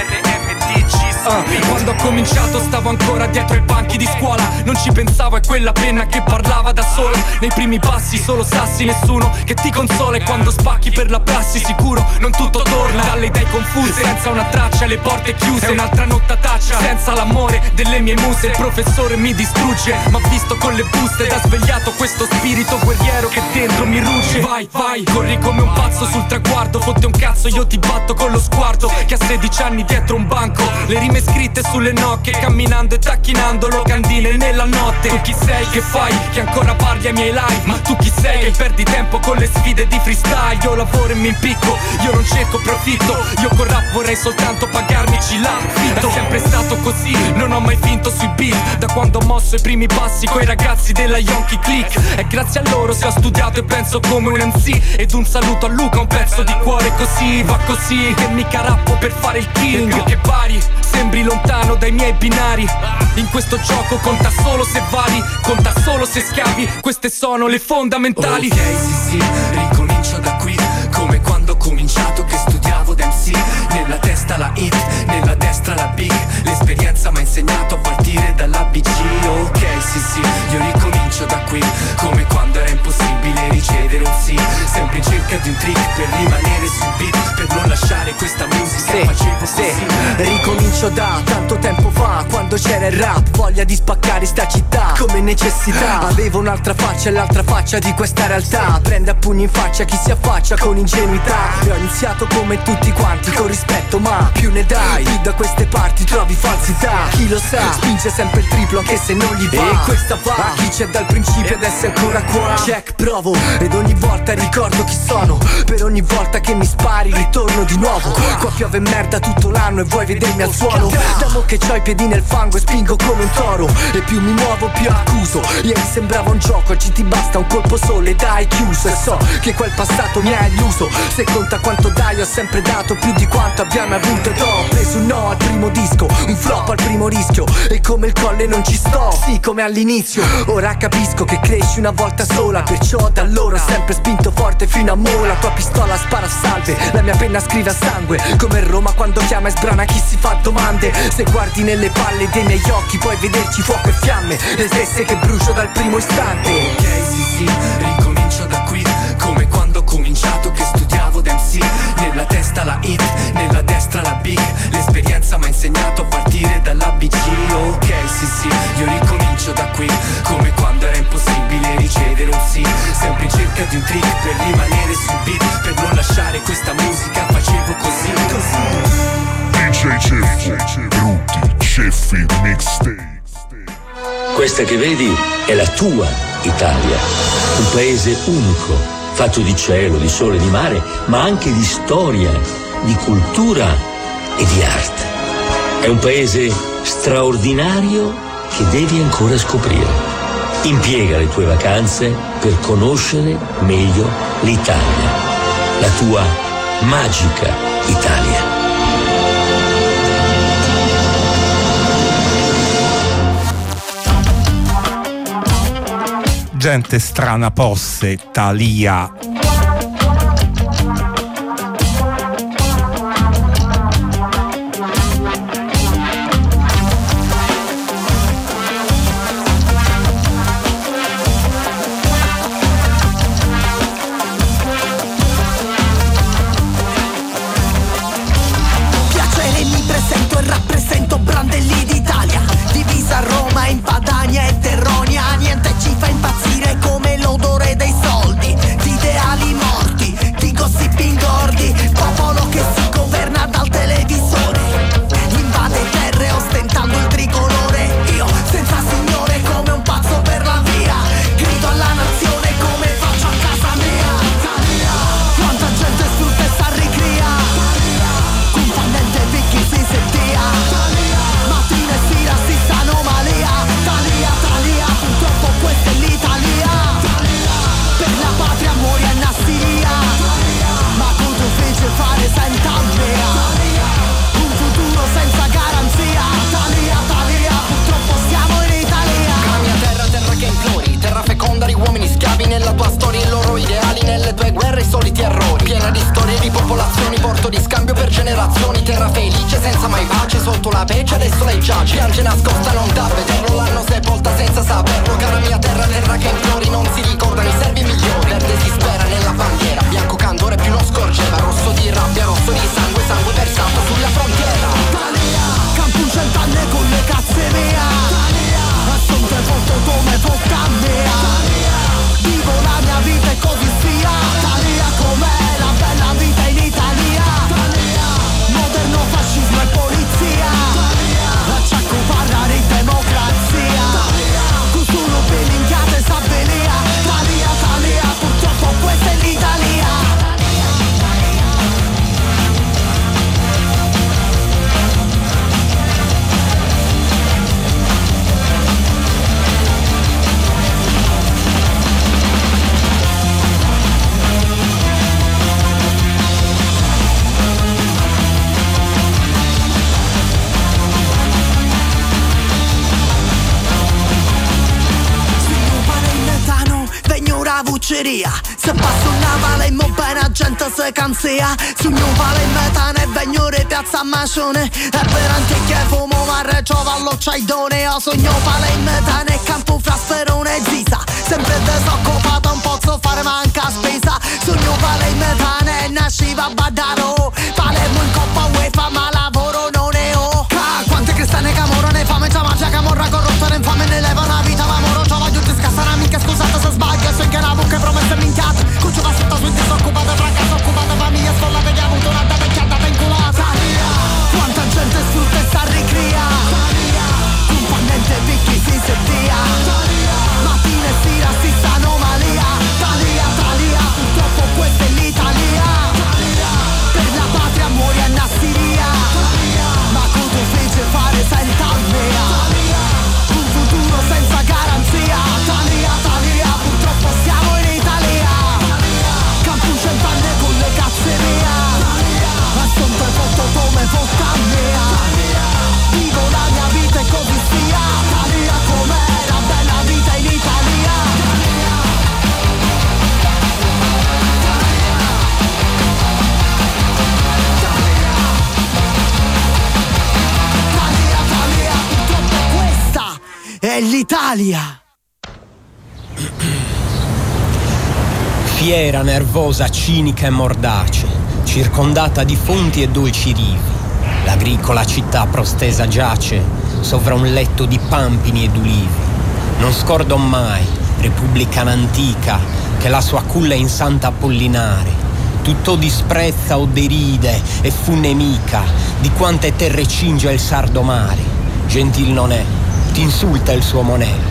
Quando ho cominciato stavo ancora dietro i banchi di scuola. Non ci pensavo, è quella penna che parlava da sola. Nei primi passi solo sassi, nessuno che ti consola. E quando spacchi per la prassi sicuro non tutto torna. Dalle idee confuse, senza una traccia, le porte chiuse. È un'altra nottataccia, senza l'amore delle mie muse. Il professore mi distrugge, ma visto con le buste. Da svegliato questo spirito guerriero che dentro mi rugge. Vai, corri come un pazzo sul traguardo. Fotte un cazzo, io ti batto con lo sguardo. Che a 16 anni dietro un banco, le rime scritte sulle nocche, camminando e tacchinando locandine nella notte. Tu chi sei, che fai, che ancora parli ai miei live? Ma tu chi sei, che perdi tempo con le sfide di freestyle? Io lavoro e mi impicco, io non cerco profitto. Io con rap vorrei soltanto pagarmici l'affitto. È sempre stato così, non ho mai finto sui beat. Da quando ho mosso i primi passi coi ragazzi della Yonky Click. E grazie a loro se ho studiato e penso come un MC. Ed un saluto a Luca, un pezzo di cuore così. Va così, che mica rappo per fare il king. Che pari, sembri lontano dai miei binari. In questo gioco conta solo se vali, conta solo se schiavi. Queste sono le fondamentali. Ok, sì, ricomincio da qui. Come quando ho cominciato che studiavo da MC. Nella testa la hit, nella destra la big. L'esperienza mi ha insegnato a partire dall'ABC. Ok, sì, io ricomincio da qui. Come quando era impossibile ricevere un sì. Sempre in cerca di un trick per rimanere sul beat. Per non lasciare questa musica, facevo così. Ricomincio da tanto tempo fa, quando c'era il rap, voglia di spaccare sta città come necessità. Avevo un'altra faccia e l'altra faccia di questa realtà. Prende a pugni in faccia chi si affaccia con ingenuità. E ho iniziato come tutti quanti con rispetto, ma più ne dai, più da queste parti trovi falsità. Chi lo sa, spinge sempre il triplo anche se non gli va. E questa va a chi c'è dal principio ed è ancora qua. Check, provo, ed ogni volta ricordo chi sono. Per ogni volta che mi spari ritorno di nuovo. Qua piove merda tutto l'anno e vuoi vedermi al suolo. Da mo' che c'ho i piedi nel fango e spingo come un toro. E più mi muovo più accuso. Ieri sembrava un gioco, oggi ti basta un colpo solo e dai chiuso. E so che quel passato mi ha illuso. Se conta quanto dai ho sempre dato più di quanto abbiamo avuto. Ed ho preso un no al primo disco, un flop al primo rischio. E come il colle non ci sto, sì come all'inizio. Ora capisco che cresci una volta sola. Perciò da allora ho sempre spinto forte fino a mo'. La tua pistola spara a salve, la mia penna scrive a sangue. Come Roma quando chiama e sbrana chi si fa domande. Se guardi nelle palle dei miei occhi puoi vederci fuoco e fiamme, le stesse che brucio dal primo istante. Ok, sì, ricomincio da qui. Come quando ho cominciato che studiavo da MC. Nella testa la hit, nella destra la big. L'esperienza mi ha insegnato a partire dall'ABC. Ok, sì, io ricomincio da qui. Come quando era impossibile ricevere un sì. Sempre in cerca di un trick per rimanere sul beat. Per non lasciare questa Questa che vedi è la tua Italia, un paese unico, fatto di cielo, di sole, di mare, ma anche di storia, di cultura e di arte. È un paese straordinario che devi ancora scoprire. Impiega le tue vacanze per conoscere meglio l'Italia, la tua magica Italia. Gente strana posse, Thalia. Piacere, mi presento e rappresento Brandelli d'Italia, divisa a Roma in Padania e Terronia. Niente ci fa impazzire come l'odore dei soldi, di ideali morti, di gossip ingordi. Popolo che si governa dal televisore, invade terre ostentando il tricolore. Io senza signore come un pazzo per la via, grido alla nazione come faccio a casa mia. Quanta gente sfrutta e s'arricria, confondente picchi si sentia, mattina e sera si sta anomalia. Thalia, purtroppo questa è l'Italia. Per la patria muore a Nassiria, ma cosa fece fare senza mea? Un futuro senza garanzia. Thalia, purtroppo siamo in Italia. La mia terra che implori, terra feconda di uomini schiavi nella tua storia, i loro ideali nelle tue guerre, i soliti errori. Piena di storie di popolazioni, porto di scambio per generazioni. Terra felice senza mai pace, sotto la pece adesso lei giace. Piange nascosta non da vederlo, l'hanno sepolta senza saperlo. Cara mia terra che implori, non si ricordano i servi migliori. Verde si spera nella bandiera, bianco candore più non scorgeva. Rosso di rabbia, rosso di sangue, sangue versato sulla frontiera. Campo 100 anni con le cazze mea, assunte foto come fotta mea. Vivo la mia vita e così sia. Thalia com'è la bella vita in Italia. Moderno fascismo e polizia, lasciamo parlare di democrazia. Con solo belinchiate e sabbelia. Thalia, purtroppo questa è l'Italia. Vucceria, se passo un navale in bene la gente se canzia. Sul mio vale in metano e vengo in piazza a Macione, e per antiche fumo marre ciavallo c'aidone. Io sogno vale in metano e campo fra Sperone e Zisa, sempre disoccupato non posso fare manca spesa. Sogno vale in metano e nasciva a Badaro, Palermo in Coppa UEFA ma lavoro non ne ho. Quante cristiane camorra ne fame, già mangia camorra corrotta ne infame, ne leva una vita ma moro giova tutti scassano amiche. Scusate se sbaglio, so che la bocca è promessa minchiata. Cuccio va sotto sul disoccupato, fraccasso occupato, famiglia sfollata che ha avuto una vecchiata inculata. Quanta gente sfrutta e s'arricria, confondente picchi si sentia, mattina e sera si sta anomalia. Thalia, purtroppo questa è l'Italia. Per la patria muore a Nassiria, ma cosa fece fare senza mea? Un futuro senza garanzia. Thalia, purtroppo siamo in Italia. Campo 100 anni con le cazze mea, assunto e foto come fotta mea. Vivo la mia vita e così sia. Thalia com'è la bella vita in Italia. Thalia, purtroppo questa è l'Italia. Fiera, nervosa, cinica e mordace, circondata di fonti e dolci rivi, l'agricola città prostesa giace sovra un letto di pampini ed ulivi. Non scordo mai, repubblicana antica, che la sua culla in Santa Apollinare tutto disprezza o deride e fu nemica di quante terre cinge il sardo mare. Gentil non è, t'insulta il suo monello,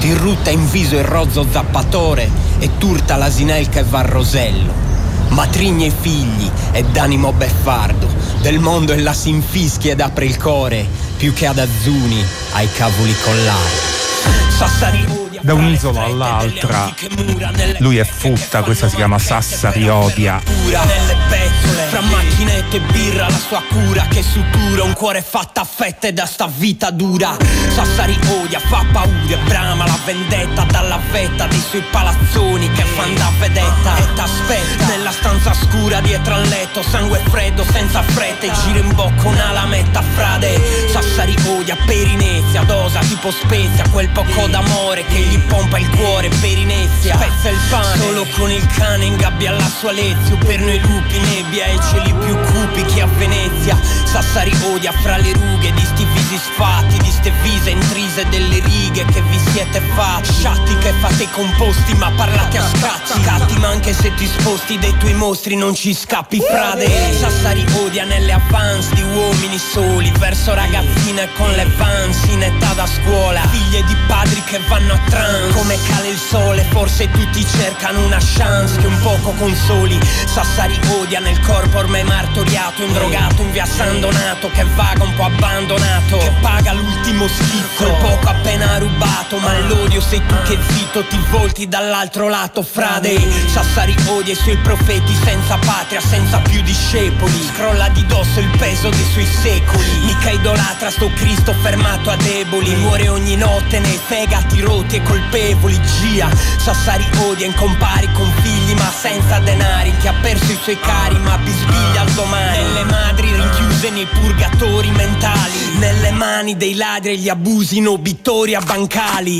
Ti rutta in viso il rozzo zappatore e turta l'asinel che va a Rosello. Matrigna i figli e d'animo beffardo, del mondo ella si infischia ed apre il core, più che ad Azzuni ai cavoli collari. Sassari da un'isola all'altra, lui è Futta, questa si chiama Sassari odia. Nelle pezzole, fra macchinette e birra, la sua cura che sutura un cuore fatto a fette da sta vita dura. Sassari odia, fa paura, brama la vendetta dalla vetta dei suoi palazzoni che fan da vedetta. E t'aspetta nella stanza scura dietro al letto, sangue freddo senza fretta e gira in bocca una lametta frade. Sassari odia, Perinezia, dosa tipo spezia, quel poco d'amore che gli pompa il cuore per inezia. Spezza il pane, solo con il cane in gabbia alla sua lezio. Per noi lupi, nebbia e cieli più cupi che a Venezia. Sassari odia fra le rughe di sti visi sfatti, di ste vise intrise delle righe che vi siete fatti. Sciatti che fate i composti ma parlate a scatti. Scatti ma anche se ti sposti dei tuoi mostri non ci scappi frade. Sassari odia nelle avance di uomini soli, verso ragazzine con le vans in età da scuola, figlie di padri che vanno a trance. Come cala il sole, forse tutti cercano una chance che un poco consoli. Sassari odia nel corpo ormai martoriato, indrogato in via San Donato, che vaga un po' abbandonato, che paga l'ultimo schizzo, il poco appena rubato. Ma l'odio sei tu che zitto ti volti dall'altro lato frade. Sassari odia i suoi profeti senza patria, senza più discepoli, scrolla di dosso il peso dei suoi secoli. Mica idolatra sto Cristo fermato a deboli, muore ogni notte nei fegati rotti e colpevoli. Gia Sassari odia in compari con figli ma senza denari, che ha perso i suoi cari ma bisbiglia al domani. Nelle madri rinchiuse nei purgatori mentali, nelle mani dei ladri e gli abusi in obitori a bancali.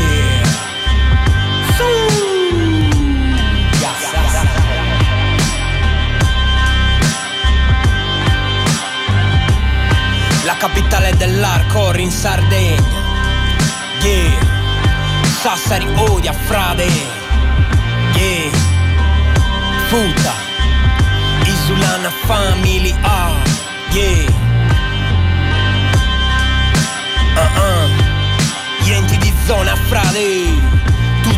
La capitale dell'Arcor in Sardegna, yeah. Sassari odia frade, yeah. Futta, Isulana family, yeah. Gli enti di zona frade, tu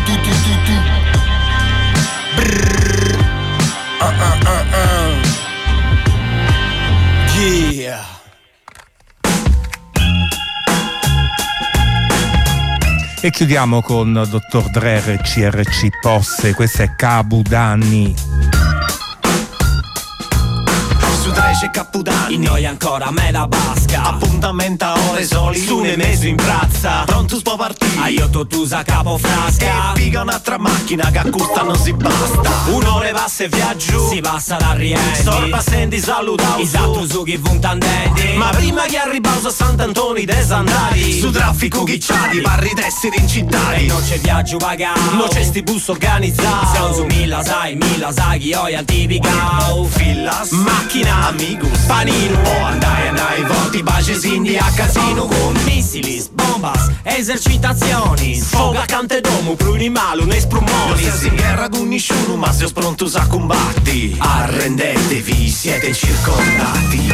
brrr, yeah. E chiudiamo con Dr. Dre CRC Posse, questa è Cabudanni. Su 13 Capodanni, noi ancora me la basca. Appuntamento a ore soli, su ne meso in piazza. Pronto spo partire, a io tusa capo frasca. E piga un'altra macchina che a custa non si basta. Un'ora passa e viaggio, si passa da rienti. Sorba senti salutao esatto su chi vuntandenti. Ma prima che arrivavo a Sant'Antoni dei Sandali, su traffico ghicciati, parri d'essere in città. E non c'è viaggio pagato, non c'è sti bus organizzati. Siamo su mila sai chi ho antipicao. Fillas, macchina, amigos, panino. Oh andai, voti, baci, indi a casino. Con missili, bombas, esercitazioni. Sfoga cante domo, plurimalu, ne sprumoni. Non in guerra con nessuno, ma se pronto a combatti. Arrendetevi, siete circondati.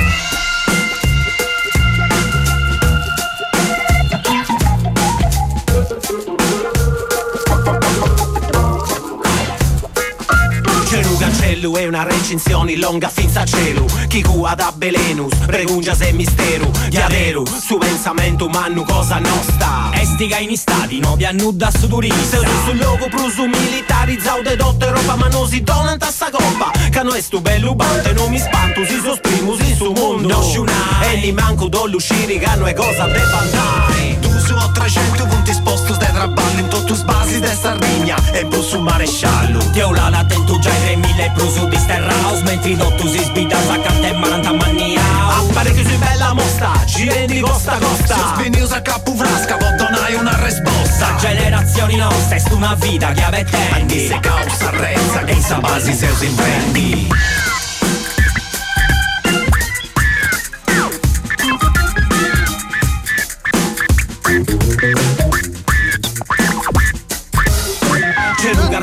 Cancello è una recensione longa finza cielo. Chi cua da Belenus, pregungia se mistero. Chiaveru, su pensamento umano cosa nostra. Estiga in stati, no vi annuda su turista. Se sul logo prusu militarizzato de dotte roba ma non si dona in tassa colpa. Che noi stu bello bante, non mi spanto, si sosprimo, si su mondo. No shunai, e ni manco d'ollusciri che noi cosa de bandai. Tu su 300 punti sposto stai traballi in tutto sbasi de Sardegna e bu su maresciallo. Ti ho la attento già ai 3000 e prusu di Sterraus, mentre tu si sbida a carte e manta mania. Appare che sei bella mosta, ci rendi costa costa. Se spini usa capo frasca, poi donai una risposta. Generazioni nostre, è una vita che avete tendi. Se causa rezza, che in sa basi se si imprendi.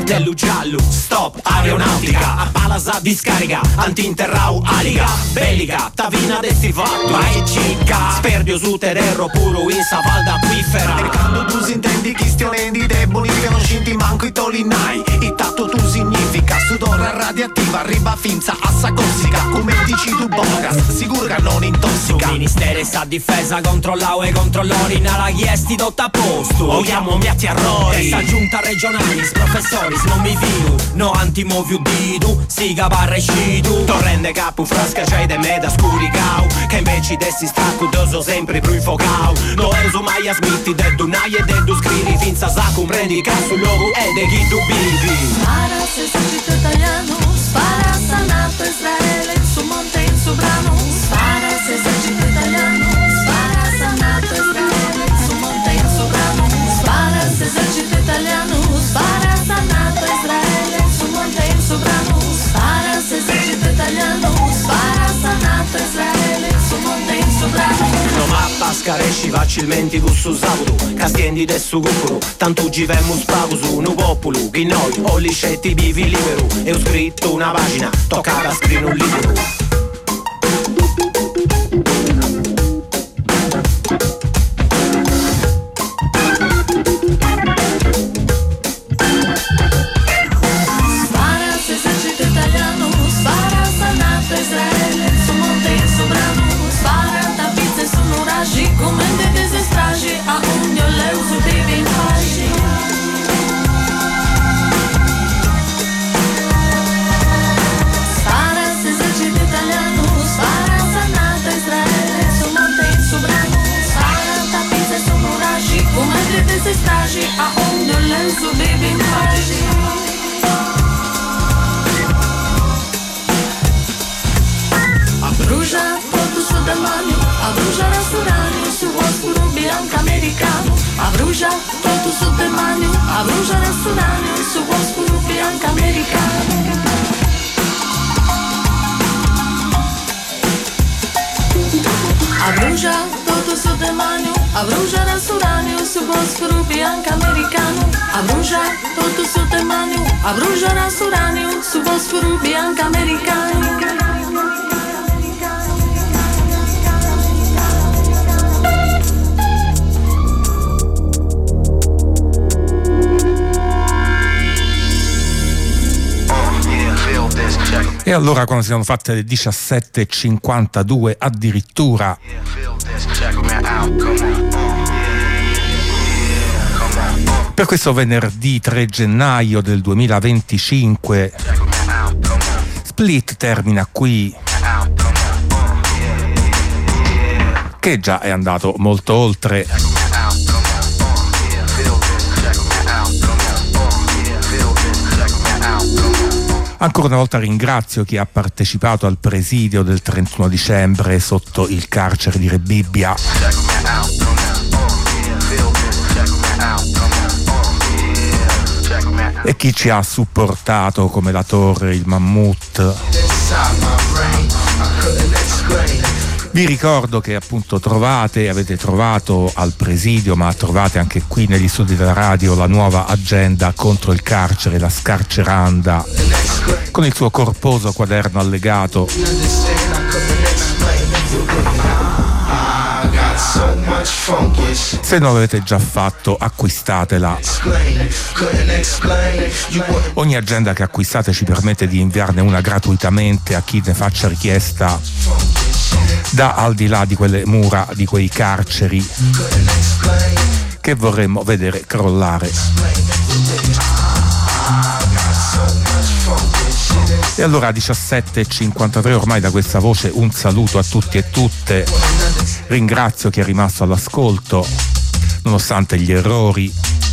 cartello giallo, stop, aeronautica, a palasa di scarica, antinterrau, aliga, bellica, tavina destivato, vai cica, sperdio su terreno puro in savalda acquifera. Mercando tu si intendi cristianendi deboli che non scinti manco i tolinai, il tatto tu significa sudore radioattiva, arriva finza, assa cossica, come dici tu Bogas, sicuro che non intossica. Su ministeri sta difesa contro l'AUE e contro l'orina, la chiesti dotta a posto, o chiamo miatti errori, testa giunta regionali, professori, non mi fido, no antimoviu didu, siga barrecidu, torrende capo frasca c'hai de meda scuricau, che invece dessi straccudoso sempre più infocau, no enzo mai a smitti de dunai e de du scrivi, finza sa comprendi che sul logo è de chi tu vivi. Spara se esercito italiano, spara sanato Israele, su monte in su brano, spara se esercito italiano, spara sanato Israele, su monte in su brano, spara se esercito italiano, spara sanato Israele, su monte in su brano, spara se esercito italiano, spara sanato Israele, su monte in su brano. No mappa scaresci facilmente con su saudo, castiendi del su cucuru, tanto givemmus pausu, nu populu, che noi o li scetti vivi libero, e ho scritto una pagina, tocca da scrivere un libro. Abruża su raniu, su Bosforu bianca americano. E allora quando si sono fatte le 17:52 addirittura per questo venerdì 3 gennaio del 2025 Split termina qui, che già è andato molto oltre. Ancora una volta ringrazio chi ha partecipato al presidio del 31 dicembre sotto il carcere di Rebibbia e chi ci ha supportato come la Torre, il Mammut. Vi ricordo che appunto avete trovato al presidio, ma trovate anche qui negli studi della radio la nuova agenda contro il carcere, la Scarceranda, con il suo corposo quaderno allegato. Se non l'avete già fatto, acquistatela. Ogni agenda che acquistate ci permette di inviarne una gratuitamente a chi ne faccia richiesta da al di là di quelle mura, di quei carceri che vorremmo vedere crollare. E allora 17:53 ormai da questa voce un saluto a tutti e tutte. Ringrazio chi è rimasto all'ascolto nonostante gli errori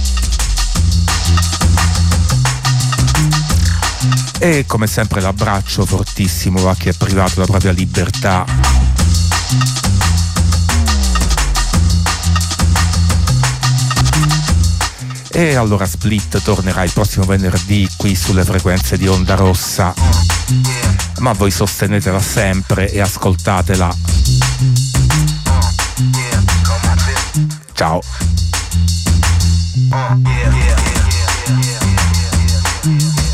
e come sempre l'abbraccio fortissimo a chi è privato della propria libertà. E allora Split tornerà il prossimo venerdì qui sulle frequenze di Onda Rossa, ma voi sostenetela sempre e ascoltatela. Ciao. you.